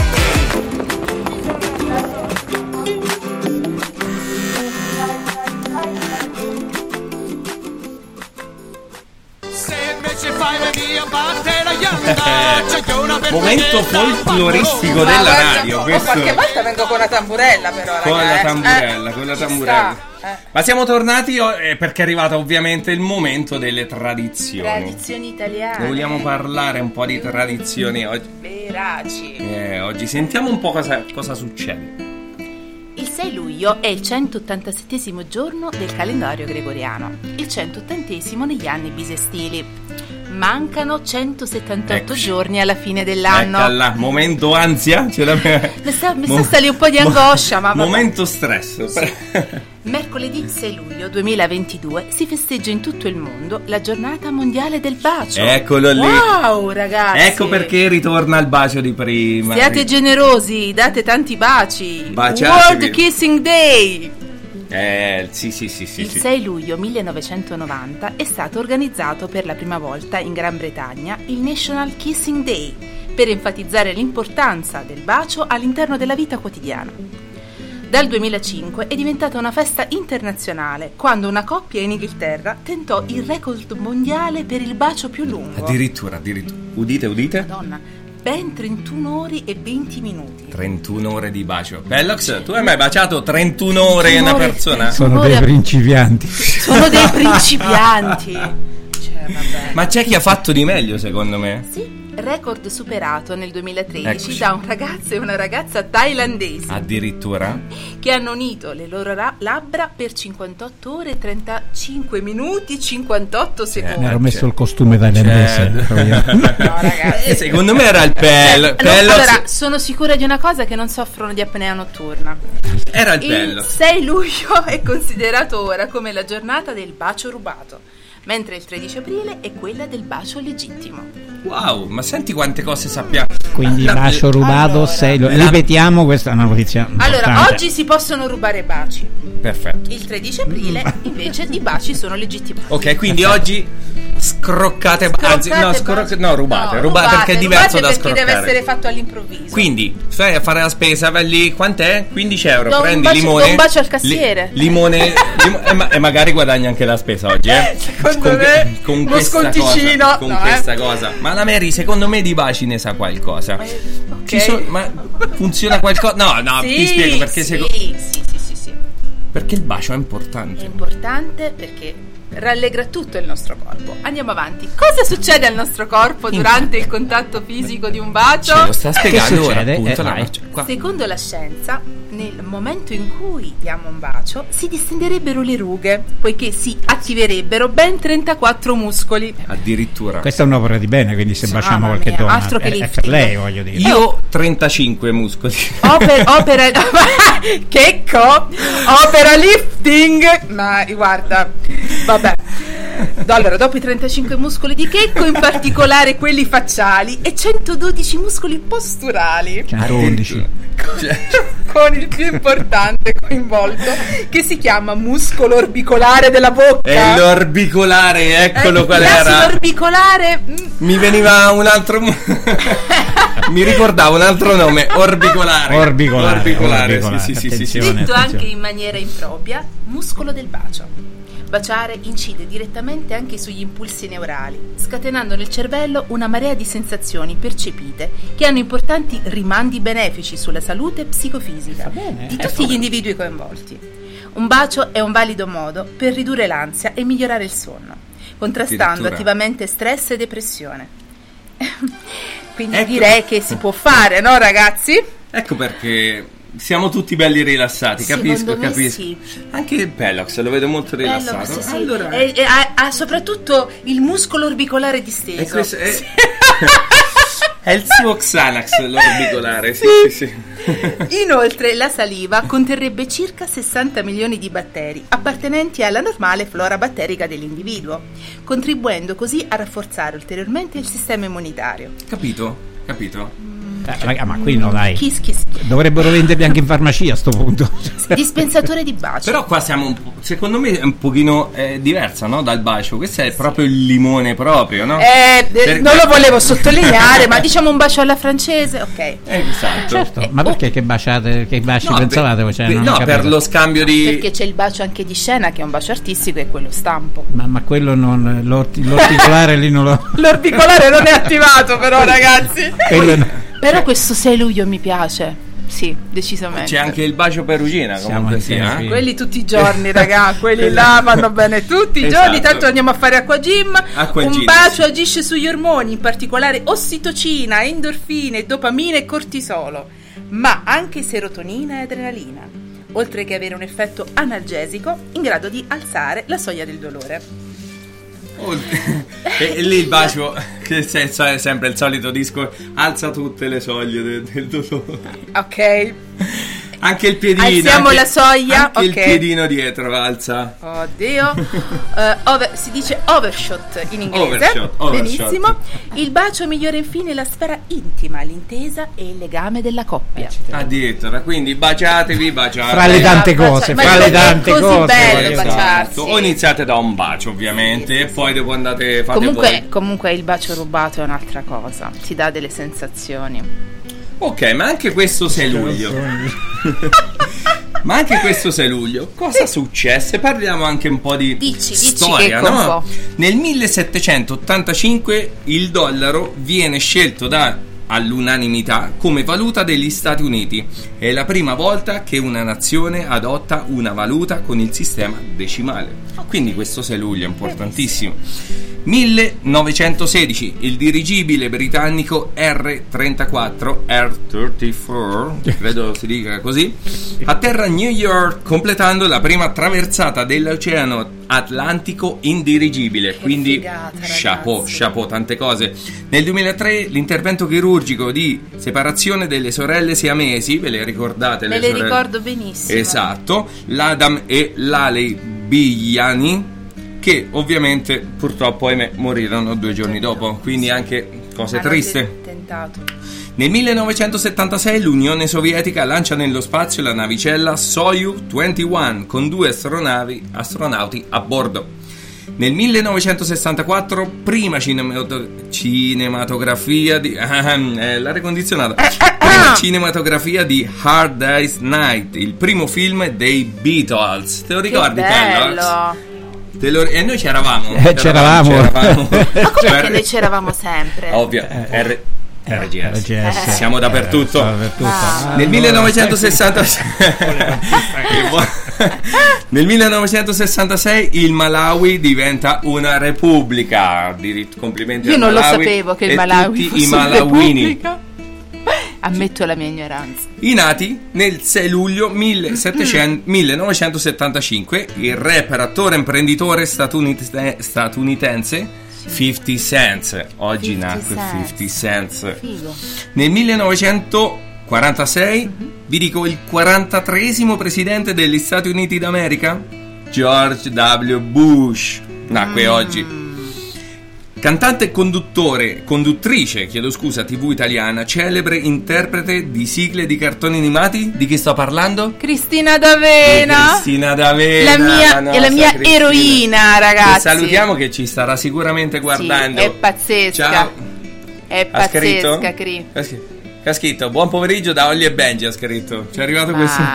Momento folcloristico della Ma guarda, radio, oh, questo qualche volta vengo con la tamburella però, con raga, la eh. tamburella, Eh, con la ci tamburella. sta, eh. Ma siamo tornati oh, eh, perché è arrivato ovviamente il momento delle tradizioni. Tradizioni italiane. Vogliamo parlare un po' di tradizioni oggi. Veraci. Eh, oggi sentiamo un po' cosa, cosa succede. Il sei luglio è il centottantasettesimo giorno del calendario gregoriano, il centottantesimo negli anni bisestili. Mancano centosettantotto Eccoci. giorni alla fine dell'anno. Ecco là, momento ansia. Ce la... Mi sta, mi Mo- sta stare un po' di angoscia, ma vabbè. momento stress. Mercoledì sei luglio duemilaventidue si festeggia in tutto il mondo la giornata mondiale del bacio. Eccolo lì. Wow, ragazzi. Ecco perché ritorna il bacio di prima. Siate generosi, date tanti baci. Baciatevi. World Kissing Day. Eh, sì, sì, sì, sì. Il sì. sei luglio millenovecentonovanta è stato organizzato per la prima volta in Gran Bretagna il National Kissing Day, per enfatizzare l'importanza del bacio all'interno della vita quotidiana. Dal duemilacinque è diventata una festa internazionale quando una coppia in Inghilterra tentò il record mondiale per il bacio più lungo. Addirittura, addirittura. Udite, udite? Madonna, ben trentuno ore e venti minuti. trentuno ore di bacio. Bellox, tu hai mai baciato trentuno ore in una persona? Sono dei principianti. Sono dei principianti. Cioè, vabbè. Ma c'è chi ha fatto di meglio, secondo me. Sì. Record superato nel duemilatredici Eccoci. da un ragazzo e una ragazza thailandesi Addirittura? che hanno unito le loro ra- labbra per cinquantotto ore, trentacinque minuti, cinquantotto secondi. Mi ero messo il costume thailandese. No, ragazzi. Eh, secondo me era il pello. Eh, pello allora, sono sicura di una cosa, che non soffrono di apnea notturna. era il Il pello. sei luglio è considerato ora come la giornata del bacio rubato, mentre il tredici aprile è quella del bacio legittimo. Wow, ma senti quante cose sappiamo. Quindi No, bacio rubato, allora, sei lo- la- ripetiamo, questa è una notizia Allora, importante. oggi si possono rubare baci. Perfetto. Il tredici aprile invece i baci sono legittimati. Ok, quindi oggi scroccate, anzi no, Scroccate scroc- baci. no, rubate, No, rubate perché è diverso rubate da perché scroccare. deve essere fatto all'improvviso. Quindi fai a fare la spesa, vai lì, quant'è? quindici euro, Do un prendi bacio- limone. do un bacio al cassiere. li- limone limo- e, ma- e magari guadagni anche la spesa oggi, eh? Secondo con, me, con uno questa sconticino, cosa, con no, questa eh. cosa. Ma la Mary secondo me di baci ne sa qualcosa. Ok. Ci so- ma funziona qualcosa? No, no, Sì, ti spiego perché sì, seco- sì, sì, sì, sì. perché il bacio è È importante. importante perché rallegra tutto il nostro corpo. Andiamo avanti. Cosa succede al nostro corpo durante il contatto fisico di un bacio? Ce lo sta spiegando ora, succede? appunto, Eh, la vai. marcia- qua. Secondo la scienza, nel momento in cui diamo un bacio, si distenderebbero le rughe, poiché si attiverebbero ben trentaquattro muscoli. Addirittura. Questa è un'opera di bene, quindi se Sì, baciamo mamma qualche mia, donna altro che è, è lifting. per lei, voglio dire. Io trentacinque muscoli. Oper- opera Checco opera lifting, ma guarda, vabbè. Allora, dopo i trentacinque muscoli di Checco, in particolare quelli facciali, e centododici muscoli posturali, centoundici. Cioè, con il più importante coinvolto, che si chiama muscolo orbicolare della bocca. è l'orbicolare, eccolo Eh, qual l'acido era. orbicolare. mm, Mi veniva un altro mu- mi ricordavo un altro nome, orbicolare. Orbicolare, Orbicolare, orbicolare, sì, sì, sì, sì, sì. attenzione. Detto attenzione. anche in maniera impropria, muscolo del bacio. Baciare incide direttamente anche sugli impulsi neurali, scatenando nel cervello una marea di sensazioni percepite che hanno importanti rimandi benefici sulla salute psicofisica bene, di eh, tutti gli individui coinvolti. Un bacio è un valido modo per ridurre l'ansia e migliorare il sonno, contrastando Addirittura. attivamente stress e depressione. Quindi Ecco. direi che si può fare, no ragazzi? Ecco perché siamo tutti belli rilassati, capisco, Secondo me capisco. sì. Anche il Pellox lo vedo molto rilassato. Bello, sì, sì. Allora, E- e ha, ha soprattutto il muscolo orbicolare disteso. è, questo- è- è il suo Xanax l'orbicolare, sì, sì, sì. Inoltre la saliva conterrebbe circa sessanta milioni di batteri appartenenti alla normale flora batterica dell'individuo, contribuendo così a rafforzare ulteriormente il sistema immunitario. Capito? Capito? Eh, raga, ma qui no, dai. Kiss kiss. Dovrebbero venderli anche in farmacia a sto punto. Dispensatore di bacio. Però qua siamo un po', secondo me è un pochino eh, diversa, no? Dal bacio. Questo è proprio il limone proprio, no? Eh, eh, Per- non lo volevo sottolineare, ma diciamo un bacio alla francese, ok. Eh, esatto. Certo, ma perché che baciate, che baci No, pensavate? per, Cioè, per- non ho no, capito. per lo scambio di... Perché c'è il bacio anche di scena, che è un bacio artistico, e quello stampo. Ma, ma quello non. l'orti- L'orticolare lì non lo. L'orbicolare non è attivato però, ragazzi. quello no. Però questo sei luglio mi piace. Sì, decisamente. C'è anche il bacio perugina, Siamo comunque insieme, sia. sì. eh? Quelli tutti i giorni, raga, quelli là vanno bene tutti i Esatto. giorni, tanto andiamo a fare acqua gym. Acqua Un gym, bacio sì. agisce sugli ormoni, in particolare ossitocina, endorfine, dopamina e cortisolo, ma anche serotonina e adrenalina, oltre che avere un effetto analgesico in grado di alzare la soglia del dolore. e, e lì il bacio, che se- è sempre il solito disco, alza tutte le soglie del, del dolore. Ok. Anche il piedino. Alziamo anche, la soglia. Anche Ok. il piedino dietro, alza. Oddio. Eh, over- si dice overshot in inglese. Overshot, overshot. Benissimo. Il bacio migliora infine la sfera intima, l'intesa e il legame della coppia. Addirittura, quindi baciatevi, baciate. Fra le tante Bacia- cose, ma fra è le tante così cose. bello Esatto. baciarsi. O iniziate da un bacio, ovviamente, Sì, sì, e sì, poi sì. dopo andate, fate Comunque, voi. comunque il bacio rubato è un'altra cosa, ti dà delle sensazioni. Ok, ma anche questo sei luglio. Ma anche questo sei luglio, cosa successe? Parliamo anche un po' di Dici, dici storia, che no? un po'. Nel millesettecentottantacinque il dollaro viene scelto da all'unanimità come valuta degli Stati Uniti. È la prima volta che una nazione adotta una valuta con il sistema decimale. Quindi questo sei luglio è importantissimo. millenovecentosedici il dirigibile britannico R trentaquattro R trentaquattro, credo si dica così, atterra a New York completando la prima traversata dell'Oceano Atlantico in dirigibile. Quindi figata, ragazzi. chapeau, chapeau, tante cose. Nel duemilatré l'intervento chirurgico di separazione delle sorelle siamesi, ve le ricordate? Me le sorelle? ricordo benissimo. Esatto, l'Adam e l'Alei Bigliani, che ovviamente purtroppo ahimè morirono due giorni dopo, quindi anche cose Hanno triste. te- tentato. Nel millenovecentosettantasei l'Unione Sovietica lancia nello spazio la navicella Soyuz ventuno con due astronavi, astronauti a bordo. Nel millenovecentosessantaquattro prima cinemato- cinematografia di eh, l'aria condizionata prima cinematografia di Hard Day's Night, il primo film dei Beatles. Te lo ricordi, Che Carlo? bello. Te lo- E noi c'eravamo. Eh, c'eravamo. c'eravamo. Ma com'è Per- che noi c'eravamo sempre? Ovvio, R- R G S. R G S. Siamo dappertutto. Dappertutto. Ah. Nel millenovecentosessantasei Nel millenovecentosessantasei il Malawi diventa una repubblica. Diritto- Complimenti Io al non lo Malawi sapevo che il e Malawi tutti fosse i una malawini. repubblica. Ammetto la mia ignoranza. I nati nel sei luglio millesettecento millenovecentosettantacinque, il rapper, attore, imprenditore statunite- statunitense cinquanta Cent. Oggi cinquanta nacque Cent. cinquanta Cent. Figo. Nel millenovecentoquarantasei, vi dico il quarantatreesimo presidente degli Stati Uniti d'America, George W. Bush, nacque oggi. Cantante e conduttore, conduttrice, chiedo scusa, tivù italiana, celebre interprete di sigle di cartoni animati. Di chi sto parlando? Cristina Di D'Avena. Cristina D'Avena, La mia, la è la mia nostra Cristina. eroina, ragazzi. Che salutiamo, che ci starà sicuramente guardando. Sì, è pazzesca. Ciao. È Ha scritto? pazzesca, Cri. Ha scritto. Ha scritto buon pomeriggio da Olli e Benji, ha scritto. Ci è arrivato Ma- questo.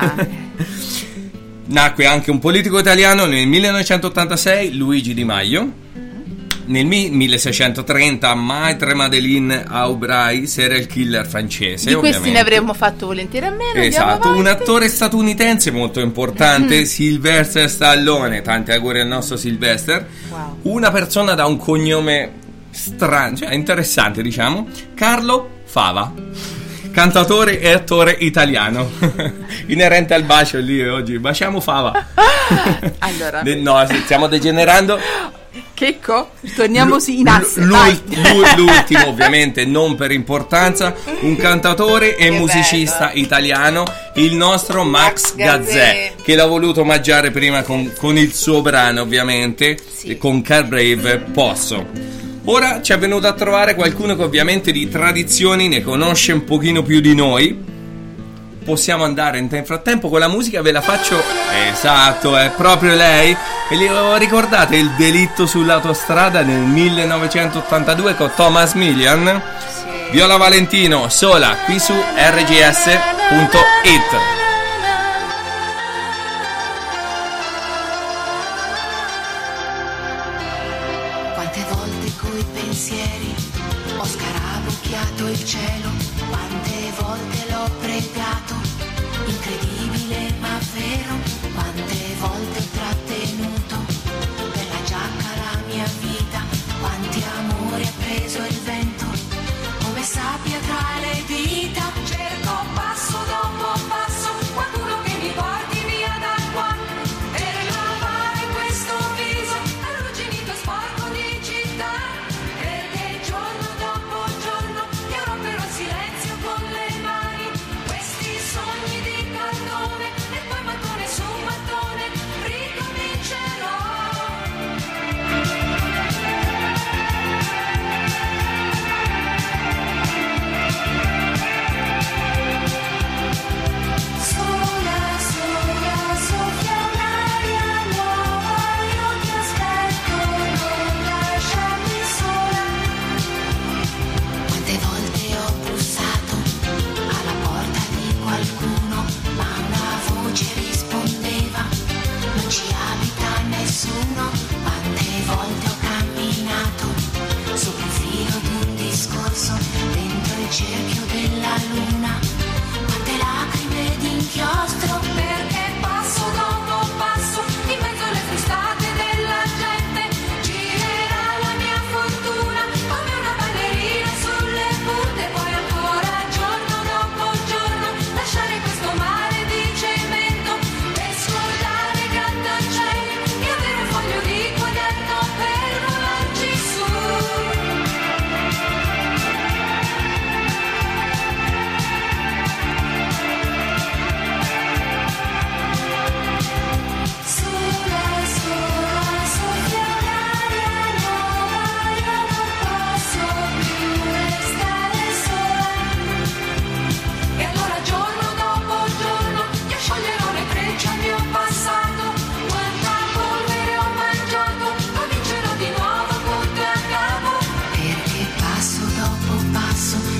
Nacque anche un politico italiano nel millenovecentottantasei, Luigi Di Maio. Nel mi- milleseicentotrenta Maitre Madeleine Aubray, serial killer francese. Di questi ovviamente. ne avremmo fatto volentieri a meno. Esatto, andiamo un avanti. attore statunitense molto importante, Sylvester Stallone, tanti auguri al nostro Sylvester. Wow. Una persona da un cognome strano, cioè interessante, diciamo, Carlo Fava, cantautore e attore italiano. Inerente al bacio lì oggi, baciamo Fava. Allora, De- no, stiamo degenerando. Checco, torniamo L- in asse. l- vai. l'ul- l'ultimo, ovviamente, non per importanza, un cantautore e Che musicista bello. italiano, il nostro Max Max Gazzè, Gazzè. che l'ha voluto omaggiare prima con, con il suo brano, ovviamente, Sì. con Car Brave, Posso. Ora ci è venuto a trovare qualcuno che ovviamente di tradizioni ne conosce un pochino più di noi. Possiamo andare in nel frattempo con la musica, ve la faccio. Esatto, è proprio lei. E li ho- ricordate il delitto sull'autostrada nel millenovecentottantadue con Thomas Millian? Sì. Viola Valentino, sola, qui su R G S punto it. Quante volte coi pensieri ho scarabocchiato il cielo, quante volte l'ho pregato, incredibile ma vero, quante volte ho trattenuto per la giacca la mia vita, quanti amori ha preso il vento, come sabbia tra le dita, cerco passo dopo passo, qualcuno che mi porti via da qua, per lavare questo viso, arrugginito e sporco di città, perché giorno dopo giorno io romperò il silenzio con le mani, questi sogni di cartone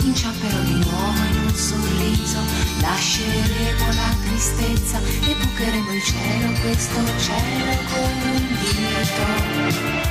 inciamperò di nuovo in un sorriso, lasceremo la tristezza e bucheremo il cielo, questo cielo con un dito.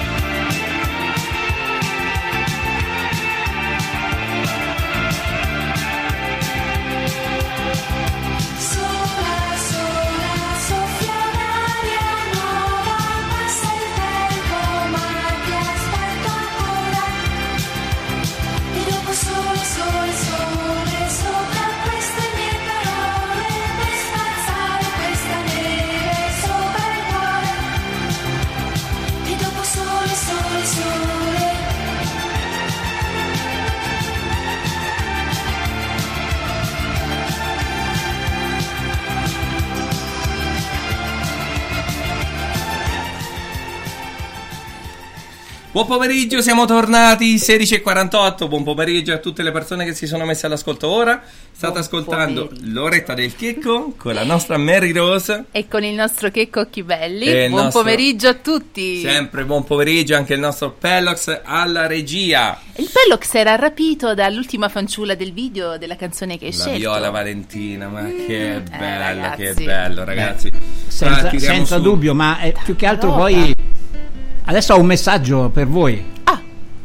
Buon pomeriggio, siamo tornati, sedici e quarantotto, buon pomeriggio a tutte le persone che si sono messe all'ascolto ora. State buon ascoltando pomeriggio. L'oretta del Checco con la nostra Mary Rose e con il nostro Checco Occhibelli. Buon nostro, pomeriggio a tutti. Sempre buon pomeriggio anche il nostro Pellox alla regia. Il Pellox era rapito dall'ultima fanciulla del video della canzone che hai la scelto. Viola Valentina, ma mm. che bello, eh, che bello ragazzi. Eh, senza senza dubbio, ma è più che altro Rota. Poi... Adesso ho un messaggio per voi. Ah.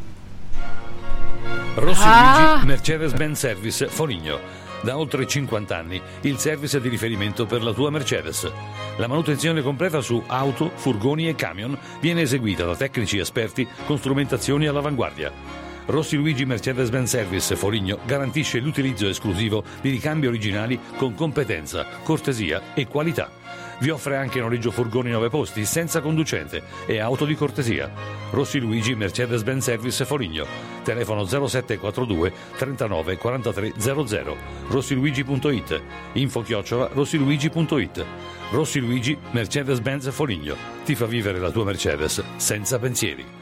Rossi Ah. Luigi Mercedes-Benz Service Foligno. Da oltre cinquanta anni il service di riferimento per la tua Mercedes. La manutenzione completa su auto, furgoni e camion viene eseguita da tecnici esperti con strumentazioni all'avanguardia. Rossi Luigi Mercedes-Benz Service Foligno garantisce l'utilizzo esclusivo di ricambi originali con competenza, cortesia e qualità. Vi offre anche noleggio furgoni nove posti senza conducente e auto di cortesia. Rossi Luigi Mercedes-Benz Service Foligno. Telefono zero sette quattro due trentanove quarantatré zero zero. rossiluigi punto it. Info chiocciola rossiluigi punto it. Rossi Luigi Mercedes-Benz Foligno. Ti fa vivere la tua Mercedes senza pensieri.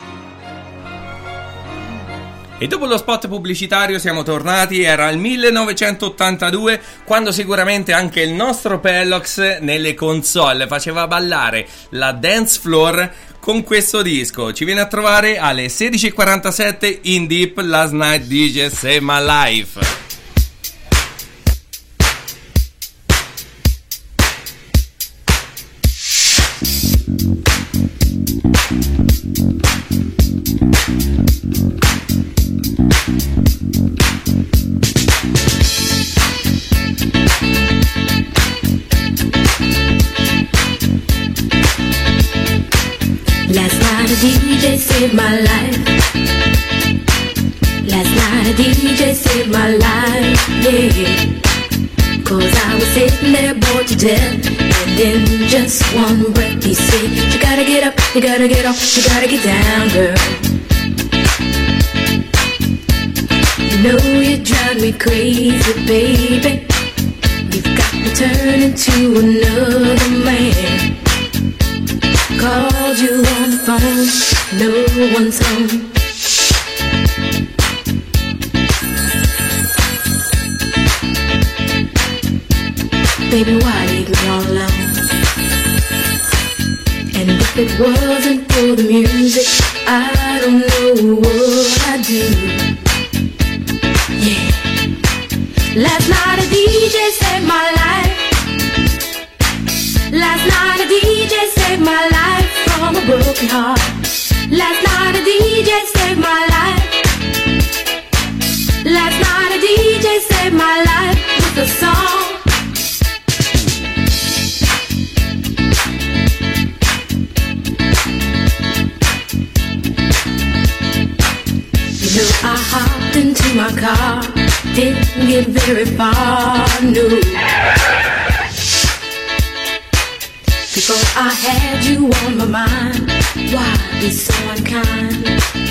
E dopo lo spot pubblicitario siamo tornati, era il millenovecentottantadue, quando sicuramente anche il nostro Pellox nelle console faceva ballare la dance floor con questo disco. Ci viene a trovare alle sedici e quarantasette in Deep Last Night D J Save My Life. Last night a D J saved my life. Last night a D J saved my life, yeah. Cause I was sitting there bored to death, and in just one breath he said, you gotta get up, you gotta get off, you gotta get down, girl. You know you drive me crazy, baby. You've got me turning to another man. Called you on the phone, no one's home. Baby, why leave me all alone? And if it wasn't for the music, I don't know what I'd do. Yeah. Last night a D J saved my life. Last night a D J saved my life from a broken heart. Last night a D J saved my life. Last night a D J saved my life with a song. You know I hopped into my car, didn't get very far, no. Before I had you on my mind, why be so unkind?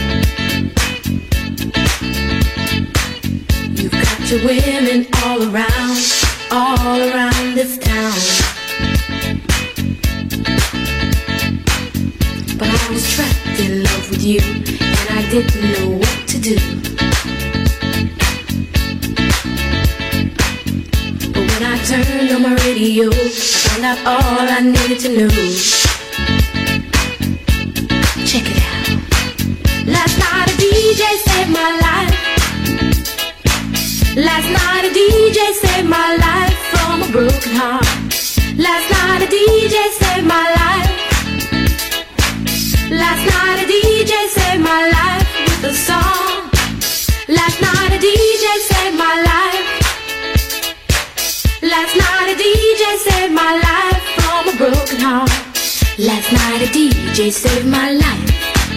You've got your women all around, all around this town. But I was trapped in love with you, and I didn't know what to do. But when I turned on my radio, found out all I needed to know. Check it out. Last night a D J saved my life. Last night a D J saved my life from a broken heart. Last night a D J saved my life. Last night a D J saved my life with a song. Last night a D J saved my life. Last night a D J saved my life from a broken heart. Last night a D J saved my life.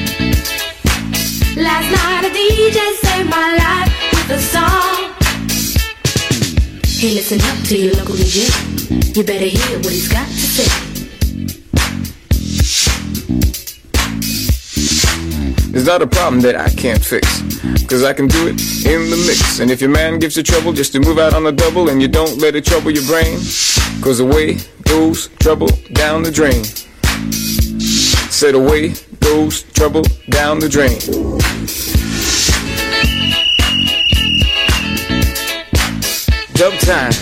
Last night a D J saved my life with a song. Hey, listen up to your local D J. You better hear what he's got to say. It's not a problem that I can't fix, cause I can do it in the mix. And if your man gives you trouble just to move out on the double, and you don't let it trouble your brain, cause away goes trouble down the drain. Said away goes trouble down the drain. Dub time.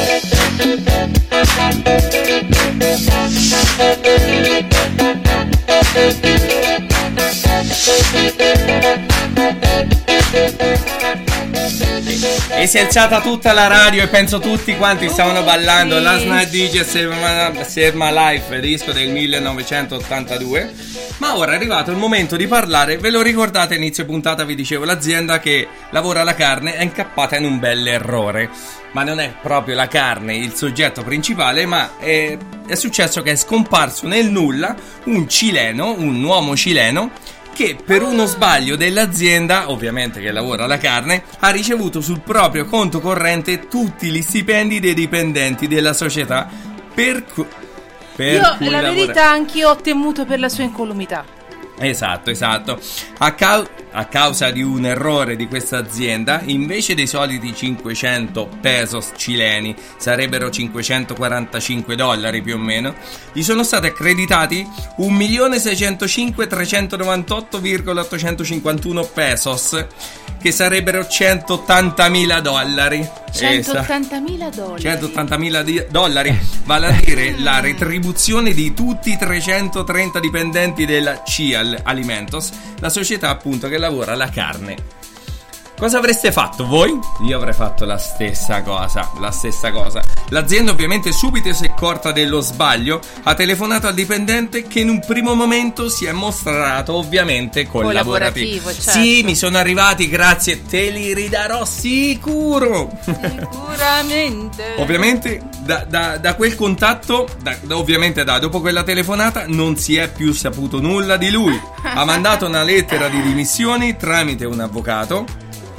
E si è alzata tutta la radio e penso tutti quanti stavano ballando Last Night D J Save My, Save My Life, disco del millenovecentottantadue. Ma ora è arrivato il momento di parlare. Ve lo ricordate, inizio puntata vi dicevo, l'azienda che lavora la carne è incappata in un bel errore. Ma non è proprio la carne il soggetto principale, ma è, è successo che è scomparso nel nulla un cileno, un uomo cileno, che per uno sbaglio dell'azienda, ovviamente che lavora la carne, ha ricevuto sul proprio conto corrente tutti gli stipendi dei dipendenti della società per, cu- per Io cui la lavora. verità anch'io ho temuto per la sua incolumità. Esatto, esatto. A, cau- a causa di un errore di questa azienda, invece dei soliti cinquecento pesos cileni, sarebbero cinquecentoquarantacinque dollari più o meno, gli sono stati accreditati un milione seicentocinque miila trecentonovantotto virgola ottocentocinquantuno pesos, che sarebbero centottantamila dollari. centottantamila dollari. centottantamila di- dollari, vale a dire la retribuzione di tutti i trecentotrenta dipendenti della C I A L Alimentos, la società appunto che lavora la carne. Cosa avreste fatto voi? Io avrei fatto la stessa cosa, la stessa cosa. L'azienda ovviamente subito si è accorta dello sbaglio, ha telefonato al dipendente che in un primo momento si è mostrato ovviamente collaborativo. Collaborativo, certo. Sì, mi sono arrivati, grazie, te li ridarò sicuro. Sicuramente. Ovviamente da, da, da quel contatto, da, da, ovviamente da dopo quella telefonata non si è più saputo nulla di lui. Ha mandato una lettera di dimissioni tramite un avvocato.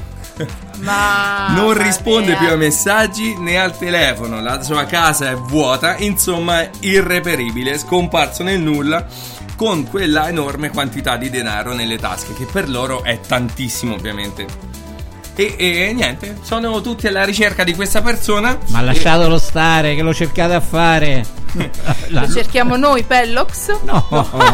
Ma non risponde vabbè. più ai messaggi né al telefono, la sua casa è vuota, insomma è irreperibile, scomparso nel nulla con quella enorme quantità di denaro nelle tasche, che per loro è tantissimo ovviamente. E, e niente, sono tutti alla ricerca di questa persona. Ma lasciatelo stare, che lo cercate a fare. Lo cerchiamo noi, Pellox? No,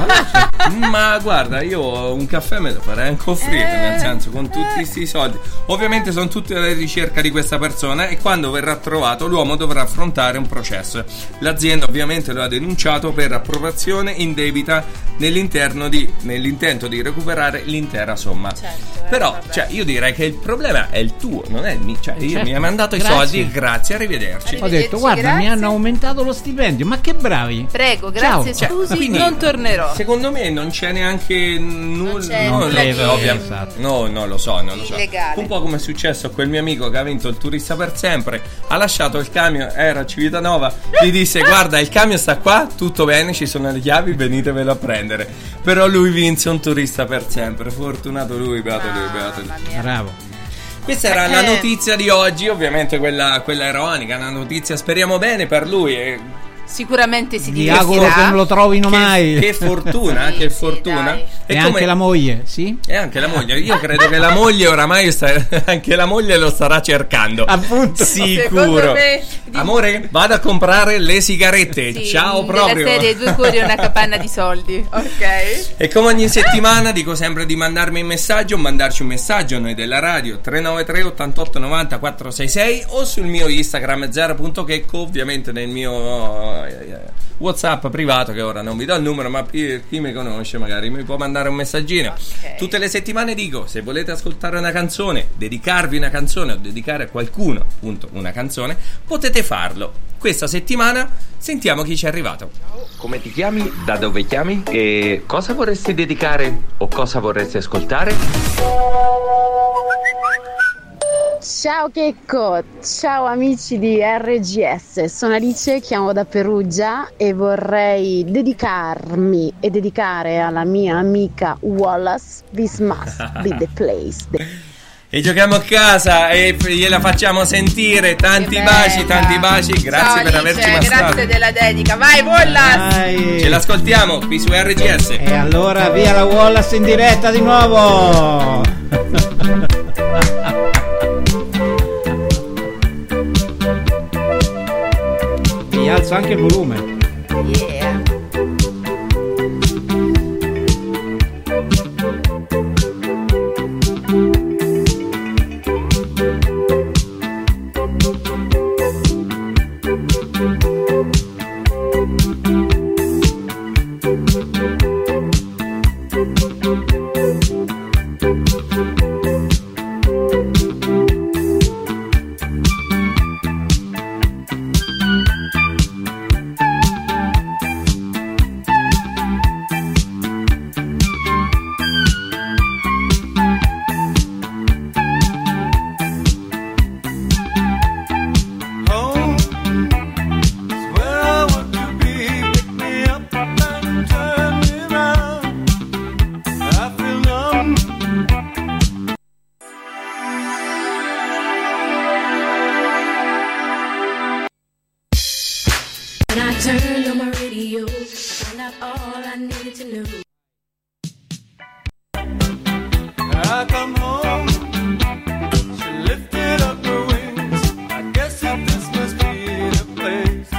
ma guarda, io un caffè me lo farei anche offrire, Eh, nel senso, con tutti eh. questi soldi. Ovviamente sono tutti alla ricerca di questa persona e quando verrà trovato l'uomo dovrà affrontare un processo. L'azienda ovviamente lo ha denunciato per appropriazione indebita nell'interno di, nell'intento di recuperare l'intera somma. Certo, eh, Però, vabbè. cioè, io direi che il problema è il tuo, non è il mio. Cioè, io Certo. mi hai mandato Grazie. i soldi, grazie, arrivederci. ho detto, guarda, grazie. mi hanno aumentato lo stipendio, ma che bravi. Prego, grazie, Ciao. scusi, Quindi, non tornerò. Secondo me non c'è neanche nulla. c'è no, nulla no, di- ovvia- Esatto. no, no, lo so, non lo so. Illegale. Un po' come è successo a quel mio amico che ha vinto il turista per sempre. Ha lasciato il camion, era a Civitanova. Gli disse: guarda, il camion sta qua, tutto bene, ci sono le chiavi, venitevelo a prendere. Però lui vinse un turista per sempre. Fortunato lui, beato lui, beato lui. Mamma mia. Bravo. Questa era la Eh. notizia di oggi, ovviamente quella, quella ironica, una notizia, speriamo bene per lui. E Sicuramente si Vi auguro divertirà. che non lo trovino che, mai. che fortuna, Sì, che sì, fortuna. dai. E anche la moglie, sì? E anche la moglie, io credo che la moglie oramai sta, anche la moglie lo starà cercando. Appunto. Secondo Sicuro. me- Amore, vado a comprare le sigarette. Sì, Ciao della proprio. serie due cuori e una capanna di soldi. Ok. E come ogni settimana dico sempre di mandarmi un messaggio o mandarci un messaggio a noi della radio tre nove tre ottantotto novanta quattro sei sei o sul mio Instagram zero punto checco, ovviamente nel mio WhatsApp privato, che ora non vi do il numero, ma chi, chi mi conosce magari mi può mandare un messaggino. Okay. Tutte le settimane dico, se volete ascoltare una canzone, dedicarvi una canzone o dedicare a qualcuno appunto una canzone, potete farlo. Questa settimana sentiamo chi ci è arrivato. Come ti chiami? Da dove chiami? E cosa vorresti dedicare o cosa vorresti ascoltare? Ciao Checco, ciao amici di R G S, sono Alice, chiamo da Perugia e vorrei dedicarmi e dedicare alla mia amica Wallace This Must Be The Place. E giochiamo a casa e gliela facciamo sentire. Tanti baci, tanti baci. Grazie Ciao, per Alice, averci mostrato. grazie della dedica. Vai Wallace. Ce l'ascoltiamo qui su R G S. E allora via la Wallace in diretta di nuovo. Mi alzo anche il volume. Yeah. Turned on my radio, found out all I needed to know. I come home, she lifted up her wings. I guess that this must be the place.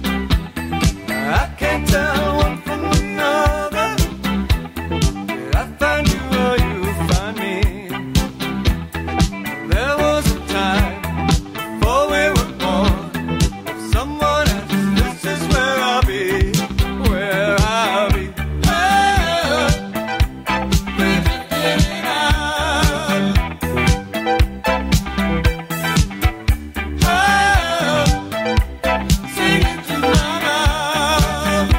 I can't tell one from another. Did I find you or you find me? There was a time before we were born. If someone asked, this is where I'll be, where I'll be. Oh, we're drifting out. Oh, singing to my love.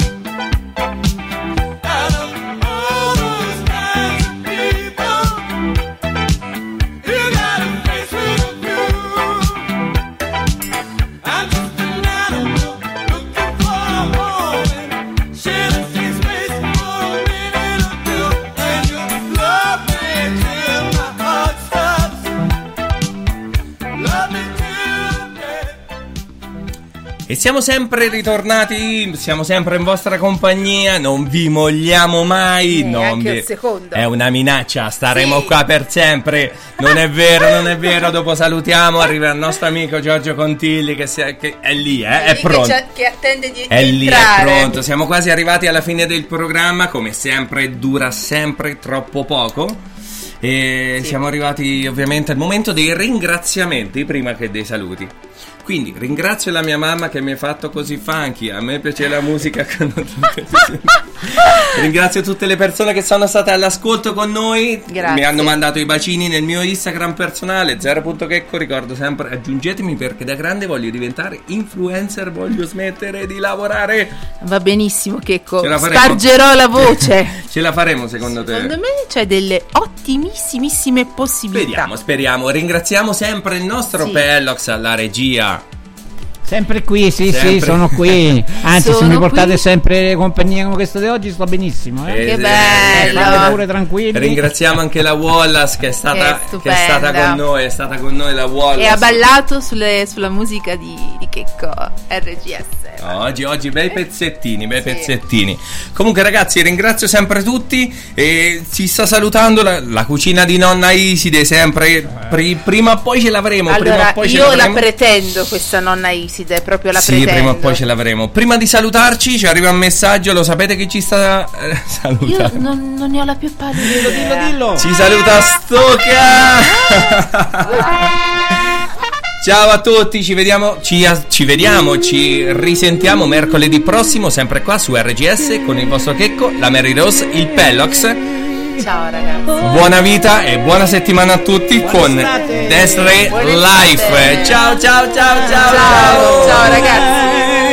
Out of all those kinds of people, you got a face with a view. I'm just an animal looking for a home and sharing sea space for a minute or two. And your love me till my heart stops. Love me till death. E siamo sempre ritornati, siamo sempre in vostra compagnia, non vi molliamo mai, Eh, non anche vi- un secondo. È una minaccia, staremo Sì. qua per sempre. Non è vero, non è vero. Dopo salutiamo, arriva il nostro amico Giorgio Contilli che, si è, che è lì, eh, è lì pronto. Che, c'è- che attende di È lì, è entrare. pronto. Siamo quasi arrivati alla fine del programma. Come sempre, dura sempre troppo poco. E siamo arrivati ovviamente al momento dei ringraziamenti prima che dei saluti. Quindi ringrazio la mia mamma che mi ha fatto così funky. A me piace la musica. Ringrazio tutte le persone che sono state all'ascolto con noi. Grazie. Mi hanno mandato i bacini nel mio Instagram personale zero punto checco. Ricordo sempre, aggiungetemi perché da grande voglio diventare influencer. Voglio smettere di lavorare. Va benissimo Checco, Ce la faremo. spargerò la voce. Ce la faremo secondo te? Secondo me c'è delle ottimissimissime possibilità. Speriamo, speriamo. Ringraziamo sempre il nostro Sì. Pellox alla regia. Sempre qui, sì, Sempre. sì, sono qui. Anzi, se Sono mi portate qui. sempre compagnia come questa di oggi, sto benissimo. Eh? Eh, bello. State pure tranquilli. Ringraziamo anche la Wallace che è stata, Che è che è stata stupenda. con noi. È stata con noi la Wallace. E ha ballato sulle- sulla musica di, di Checco R G S. Oggi, oggi bei pezzettini, bei Sì. pezzettini. Comunque ragazzi, ringrazio sempre tutti e ci sta salutando la, la cucina di nonna Iside sempre. Pri- prima o poi ce l'avremo. prima Allora, o poi ce io la l'avremo. pretendo questa nonna Iside, proprio la Sì, pretendo. prima o poi ce l'avremo. Prima di salutarci ci arriva un messaggio, lo sapete chi ci sta eh, Io salutando? non, non ne ho la più pallida Dillo, idea. dillo, dillo. Ci saluta Stoca. Ciao a tutti, ci vediamo, ci, ci vediamo, ci risentiamo mercoledì prossimo, sempre qua su R G S con il vostro Checco, la Mary Rose, il Pellox. Ciao ragazzi. Buona vita e buona settimana a tutti con Destre Life. Ciao ciao ciao ciao ciao ciao ragazzi.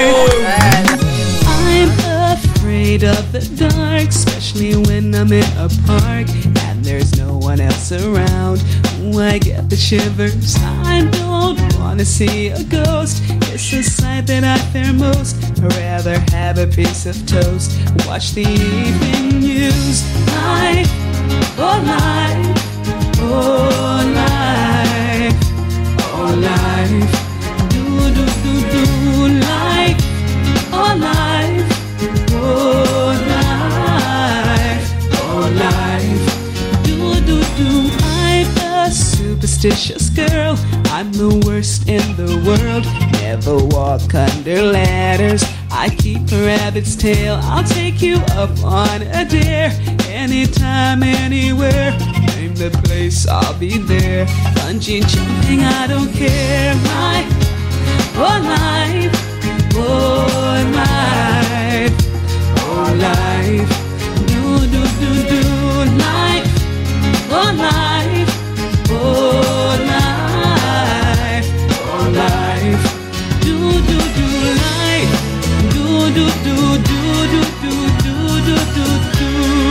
I'm afraid of the dark, especially when I'm in a park and there's no one else around. I get the shivers. I don't wanna see a ghost. It's the sight that I fear most. I'd rather have a piece of toast. Watch the evening news. Life, oh life, oh life, oh life. Do do do do life, oh life, oh life, oh life. Do do do. Superstitious girl, I'm the worst in the world. Never walk under ladders, I keep a rabbit's tail. I'll take you up on a dare, anytime, anywhere. Name the place, I'll be there. Bungee jumping, I don't care. Life, oh life, oh life, oh life. Do do do do life, oh life. Oh life, oh life, do do do life, do do do do do do do do do do.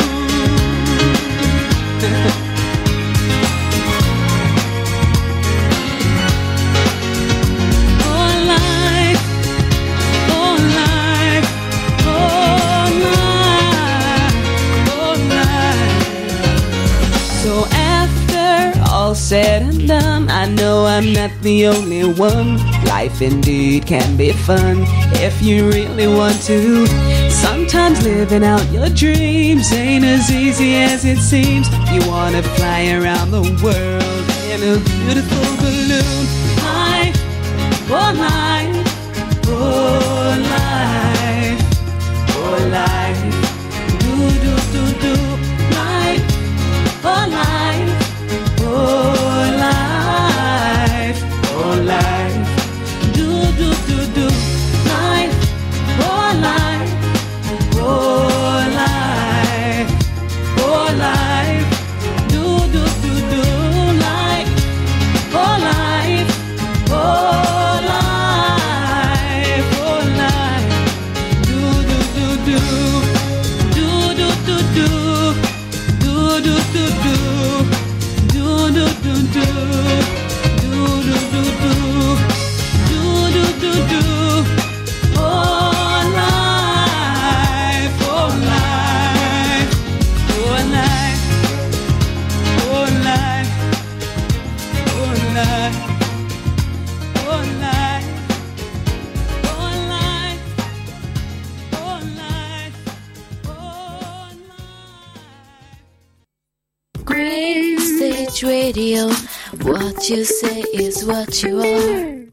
Oh life, oh life, oh life, oh life. So all said and done, I know I'm not the only one. Life indeed can be fun if you really want to. Sometimes living out your dreams ain't as easy as it seems. You wanna fly around the world in a beautiful balloon. Life, oh life, oh life, oh life. Do do do do life, oh life. Oh life, oh life, do do do do life, oh life, oh life, oh life, do do do do life, oh life, oh life, oh life, do do do do, do do do do, do do do do. Do do do do, do do do do, do do do do. Oh life, oh life, oh life, oh life, oh life, oh life, oh life, oh life, oh life. Green Stage Radio, what you say is what you are.